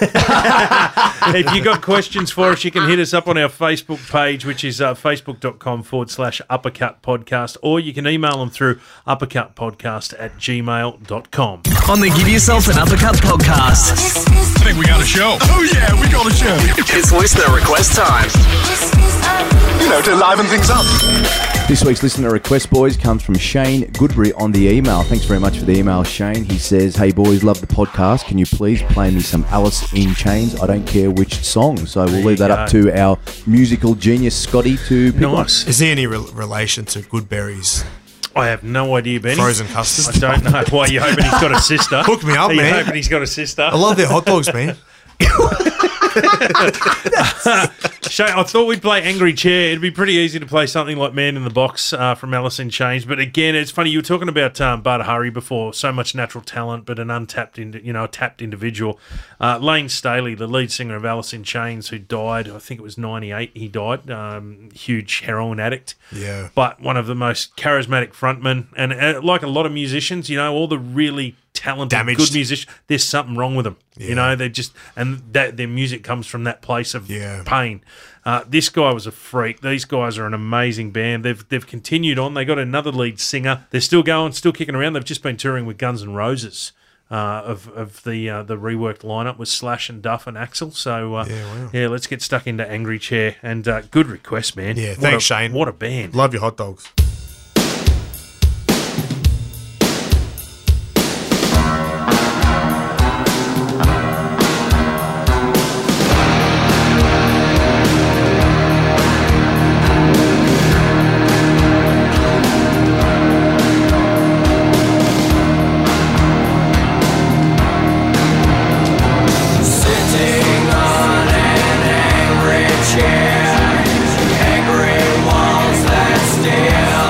if you got questions for us, you can hit us up on our Facebook page, which is uh, facebook.com forward slash uppercut podcast, or you can email them through uppercutpodcast at gmail dot com. On the Give Yourself an Uppercut podcast. think we got a show. Oh yeah, we got a show. It's listener request time. You know, to liven things up. This week's listener request, boys, comes from Shane Goodbury on the email. Thanks very much for the email, Shane. He says, hey, boys, love the podcast. Can you please play me some Alice in Chains? I don't care which song. So we'll leave that go. up to our musical genius, Scotty, to pick Nice. one. Is there any re- relation to Goodberry's? I have no idea, Benny. Frozen custard? I don't know. Why are you hoping he's got a sister? Hook me up, Are you man. hoping he's got a sister? I love their hot dogs, man. Shane, I thought we'd play Angry Chair. It'd be pretty easy to play something like Man in the Box uh, from Alice in Chains. But again, it's funny. You were talking about um, Bart Hurry before. So much natural talent, but an untapped, ind- you know, a tapped individual. Uh, Lane Staley, the lead singer of Alice in Chains, who died. I think it was ninety-eight. He died. Um, huge heroin addict. Yeah. But one of the most charismatic frontmen, and uh, like a lot of musicians, you know, all the really talented, Damaged. good musicians, there's something wrong with them. Yeah. You know, they just, and that their music comes from that place of Yeah. pain. Uh, this guy was a freak. These guys are an amazing band. They've they've continued on. They got another lead singer. They're still going, still kicking around. They've just been touring with Guns N' Roses. Uh, of of the uh, the reworked lineup with Slash and Duff and Axl. So uh, Yeah, wow. yeah, let's get stuck into Angry Chair, and uh, good request, man. Yeah, What thanks, a- Shane. What a band. Love your hot dogs. Sitting on an angry chair, angry walls that still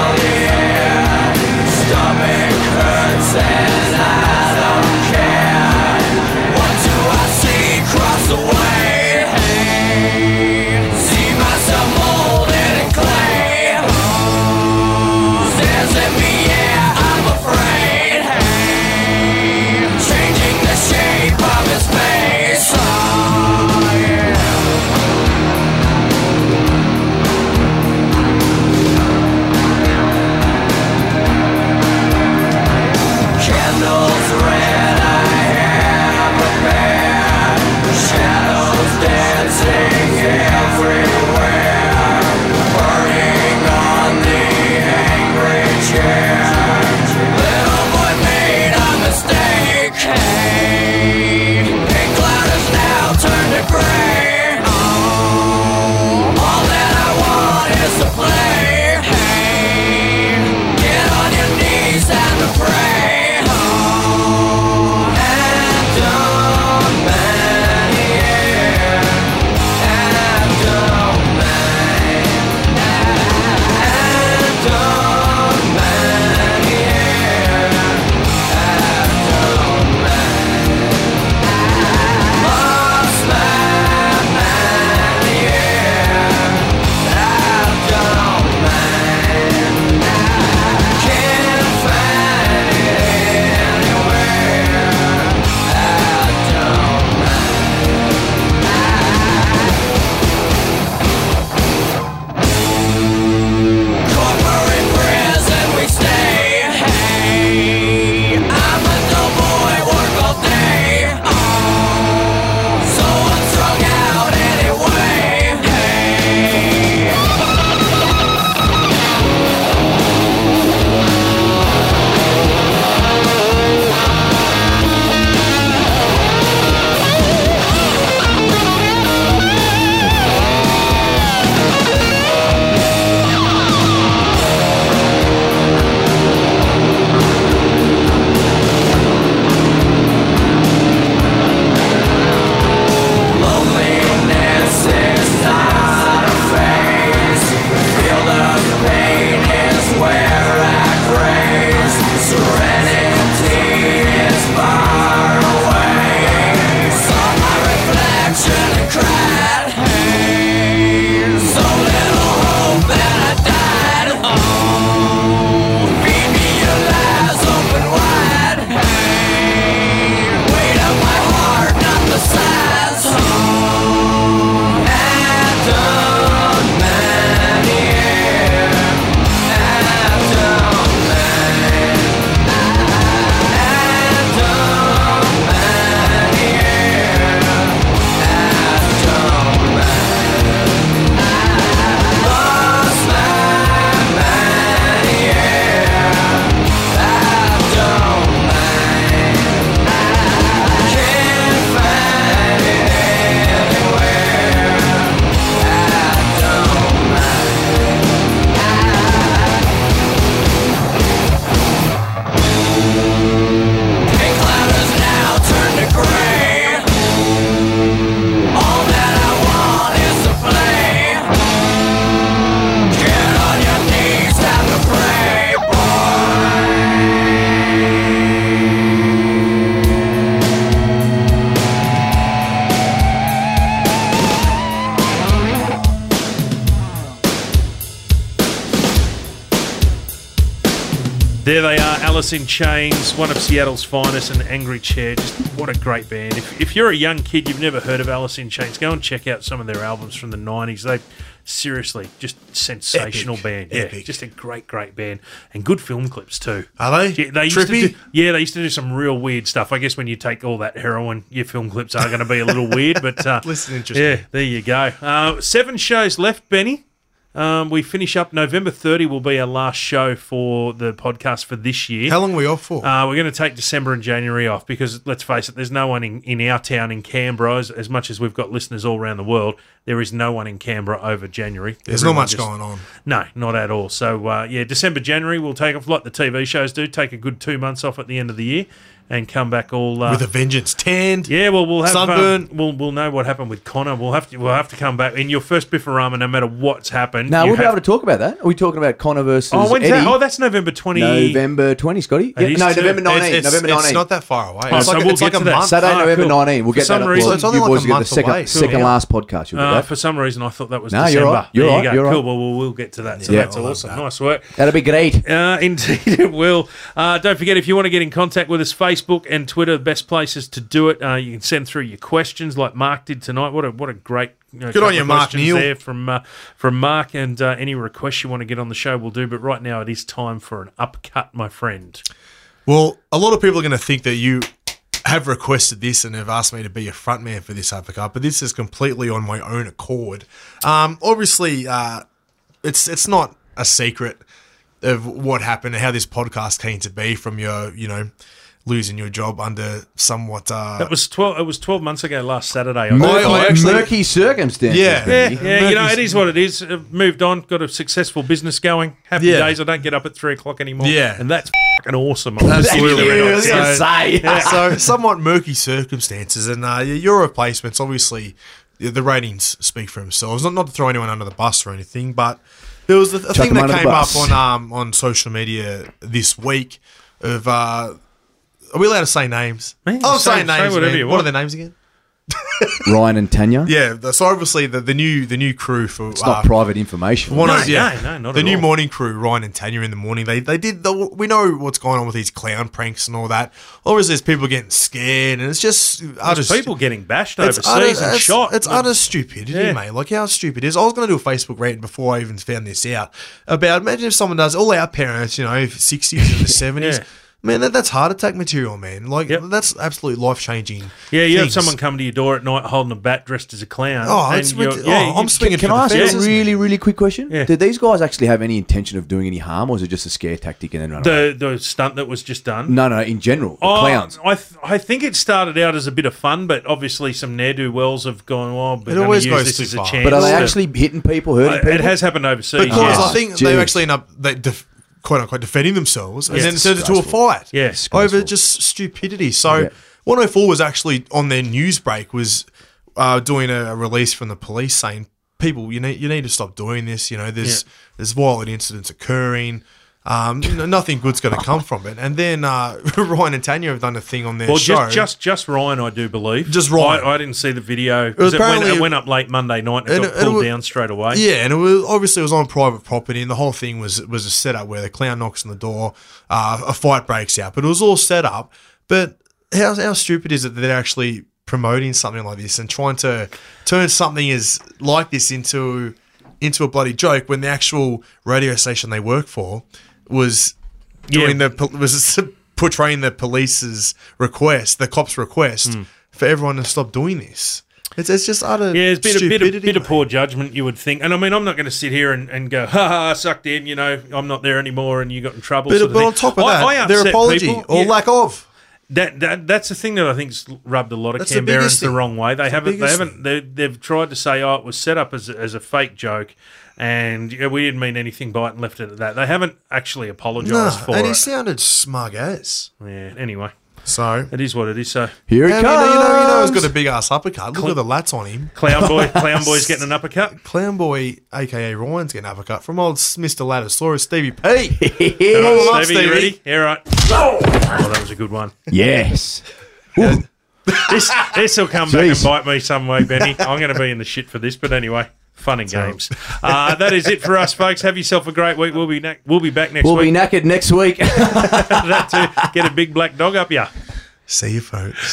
There they are, Alice in Chains, one of Seattle's finest, and Angry Chair. Just what a great band. If, if you're a young kid, you've never heard of Alice in Chains, go and check out some of their albums from the nineties. They seriously, just sensational Epic. band. Yeah, Epic. just a great, great band. And good film clips too. Are they? Yeah, they used Trippy? to do, yeah, they used to do some real weird stuff. I guess when you take all that heroin, your film clips are going to be a little weird. But uh, Listen, interesting. yeah, there you go. Uh, seven shows left, Benny. Um, we finish up November thirtieth will be our last show for the podcast for this year. How long are we off for? Uh, we're going to take December and January off because, let's face it, there's no one in, in our town in Canberra, as, as much as we've got listeners all around the world, there is no one in Canberra over January. There's Everyone not much just- going on. No, not at all. So, uh, yeah, December, January, we'll take off like the T V shows do, take a good two months off at the end of the year and come back all... Uh, With a vengeance. Tanned. yeah, well, we'll have sunburn. Um, we'll we'll know what happened with Connor. We'll have to we'll have to come back in your first Biffarama, no matter what's happened. No, you we'll be have- able to talk about that. Are we talking about Connor versus Oh, when's Eddie? that? Oh, that's November twentieth. November twentieth, Scotty? It Yeah, is no, too. November nineteenth. It's, it's, November nineteenth. it's not that far away. Oh, It's so like, we'll it's like get a to that. month. Saturday, Ah, November cool. nineteenth. We'll For get some that. reason- well, So it's only you like boys a get month the second, away. second Cool. last podcast. You'll Uh, get that. for some reason, I thought that was No, December. you're right. You're there right. you go. You're cool. right. Well, we'll, we'll get to that. So Yeah. that's I love awesome. Nice work. That'll be great. Uh, indeed, it will. Uh, don't forget, if you want to get in contact with us, Facebook and Twitter, the best places to do it. Uh, you can send through your questions like Mark did tonight. What a what a great you know, Good on couple you, of Mark questions Neal. there from uh, from Mark. And uh, any requests you want to get on the show, we'll do. But right now, it is time for an upcut, my friend. Well, a lot of people are going to think that you have requested this and have asked me to be a frontman for this uppercut, but this is completely on my own accord. Um, obviously, uh, it's it's not a secret of what happened and how this podcast came to be from your, you know, losing your job under somewhat... Uh, That was twelve. It was twelve months ago last Saturday. I Murky, I actually- murky circumstances. Yeah. Yeah, Benny. yeah, you know, Murphy's- it is what it is. I've moved on, got a successful business going. Happy Yeah. days. I don't get up at three o'clock anymore. Yeah. And that's fucking awesome. I'm Absolutely. really I not. was gonna So- say. so somewhat murky circumstances, and uh, your replacements, obviously, the the ratings speak for themselves. Not not to throw anyone under the bus or anything, but there was a, a Chuck thing them that under the came up bus. on um on social media this week of. Uh, are we allowed to say names? Man, I'm say- saying say names. whatever man. you What are want. their names again? Ryan and Tanya. Yeah, the- so obviously the, the new the new crew for It's not uh, private information. One No, of, yeah, no, no, not the at new all. morning crew, Ryan and Tanya, in the morning. They they did. The, we know what's going on with these clown pranks and all that. Obviously, there's people getting scared, and it's just utter There's people getting bashed it's overseas utter, and it's, shot. It's utter stupidity, Yeah. mate. Like how stupid it is. I was going to do a Facebook rant before I even found this out about. Imagine if someone does all our parents, you know, sixties and the seventies. Yeah. Man, that, that's heart attack material, man. Like Yep. that's absolutely life changing. Yeah, you have things. someone come to your door at night holding a bat dressed as a clown. Oh, and it's you're- rid- yeah, oh, I'm you- swinging Can for I the ask you fences, a really, man. really quick question? Yeah. Did these guys actually have any intention of doing any harm, or is it just a scare tactic and then run away? the the stunt that was just done. No, no, in general, the Oh, clowns. I th- I think it started out as a bit of fun, but obviously some ne'er do wells have gone. Well, we're It going always to use goes this too as a far. chance. But are they to- actually hitting people, hurting Uh, people? It has happened overseas. Because yes. I think Jeez. they actually end up they def- quote unquote defending themselves and Yeah. then turned it to a Disgraceful. fight. Yeah. Over Disgraceful. just stupidity. So Yeah. one oh four was actually on their news break was uh, doing a, a release from the police saying, people, you need you need to stop doing this. You know, there's there's violent incidents occurring. Um, you know, nothing good's going to come from it. And then uh, Ryan and Tanya have done a thing on their Well, show. just, just just Ryan, I do believe. Just Ryan. I, I didn't see the video. It was It, went, apparently- it went up late Monday night and it And got it- and it pulled was- down straight away. Yeah, and it was obviously it was on private property, and the whole thing was was a setup where the clown knocks on the door, uh, a fight breaks out, but it was all set up. But how how stupid is it that they're actually promoting something like this and trying to turn something as like this into into a bloody joke when the actual radio station they work for was doing Yeah. the pol- was portraying the police's request, the cops' request Hmm. for everyone to stop doing this. It's, it's just utter Yeah, it's a bit, a bit, stupidity. of, bit of mate. poor judgment, you would think. And I mean, I'm not going to sit here and, and go, ha ha, sucked in, you know, I'm not there anymore and you got in trouble. But, sort of but thing. on top of I- that, I their upset apology people. or Yeah. lack of. That, that that's the thing that I think's rubbed a lot of That's the Canberrans biggest the, thing. wrong way. They That's the haven't. They biggest haven't. They, they've tried to say, "Oh, it was set up as a, as a fake joke," and you know, we didn't mean anything by it, and left it at that. They haven't actually apologised No, for and he it. sounded smug as. Yeah. Anyway, So it is what it is. So Here it and comes. you know, you know, you know he's got a big ass uppercut. Look at the lats on him. Clown Boy, Clown Boy's getting an uppercut. Clown Boy, aka Ryan's getting an uppercut from old Mister Latosaurus, Stevie P. All Roll him up, right, Stevie, you Stevie. ready? Yeah, right. Oh, that was a good one. Yes. This this will come back and Jeez. bite me some way, Benny. I'm going to be in the shit for this, but anyway. Fun and games. Uh, that is it for us, folks. Have yourself a great week. We'll be na- we'll be back next we'll week. We'll be knackered next week. That too. Get a big black dog up ya. See you, folks.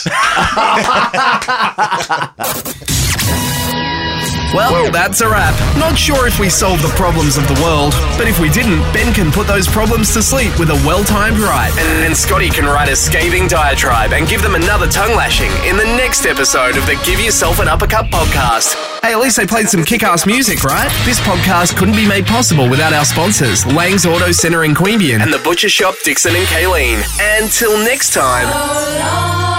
Well, that's a wrap. Not sure if we solved the problems of the world, but if we didn't, Ben can put those problems to sleep with a well-timed right. And, and Scotty can write a scathing diatribe and give them another tongue lashing in the next episode of the Give Yourself an Uppercut podcast. Hey, at least they played some kick-ass music, right? This podcast couldn't be made possible without our sponsors, Lang's Auto Centre in Queanbeyan and the Butcher Shop Dixon and Kayleen. Until next time.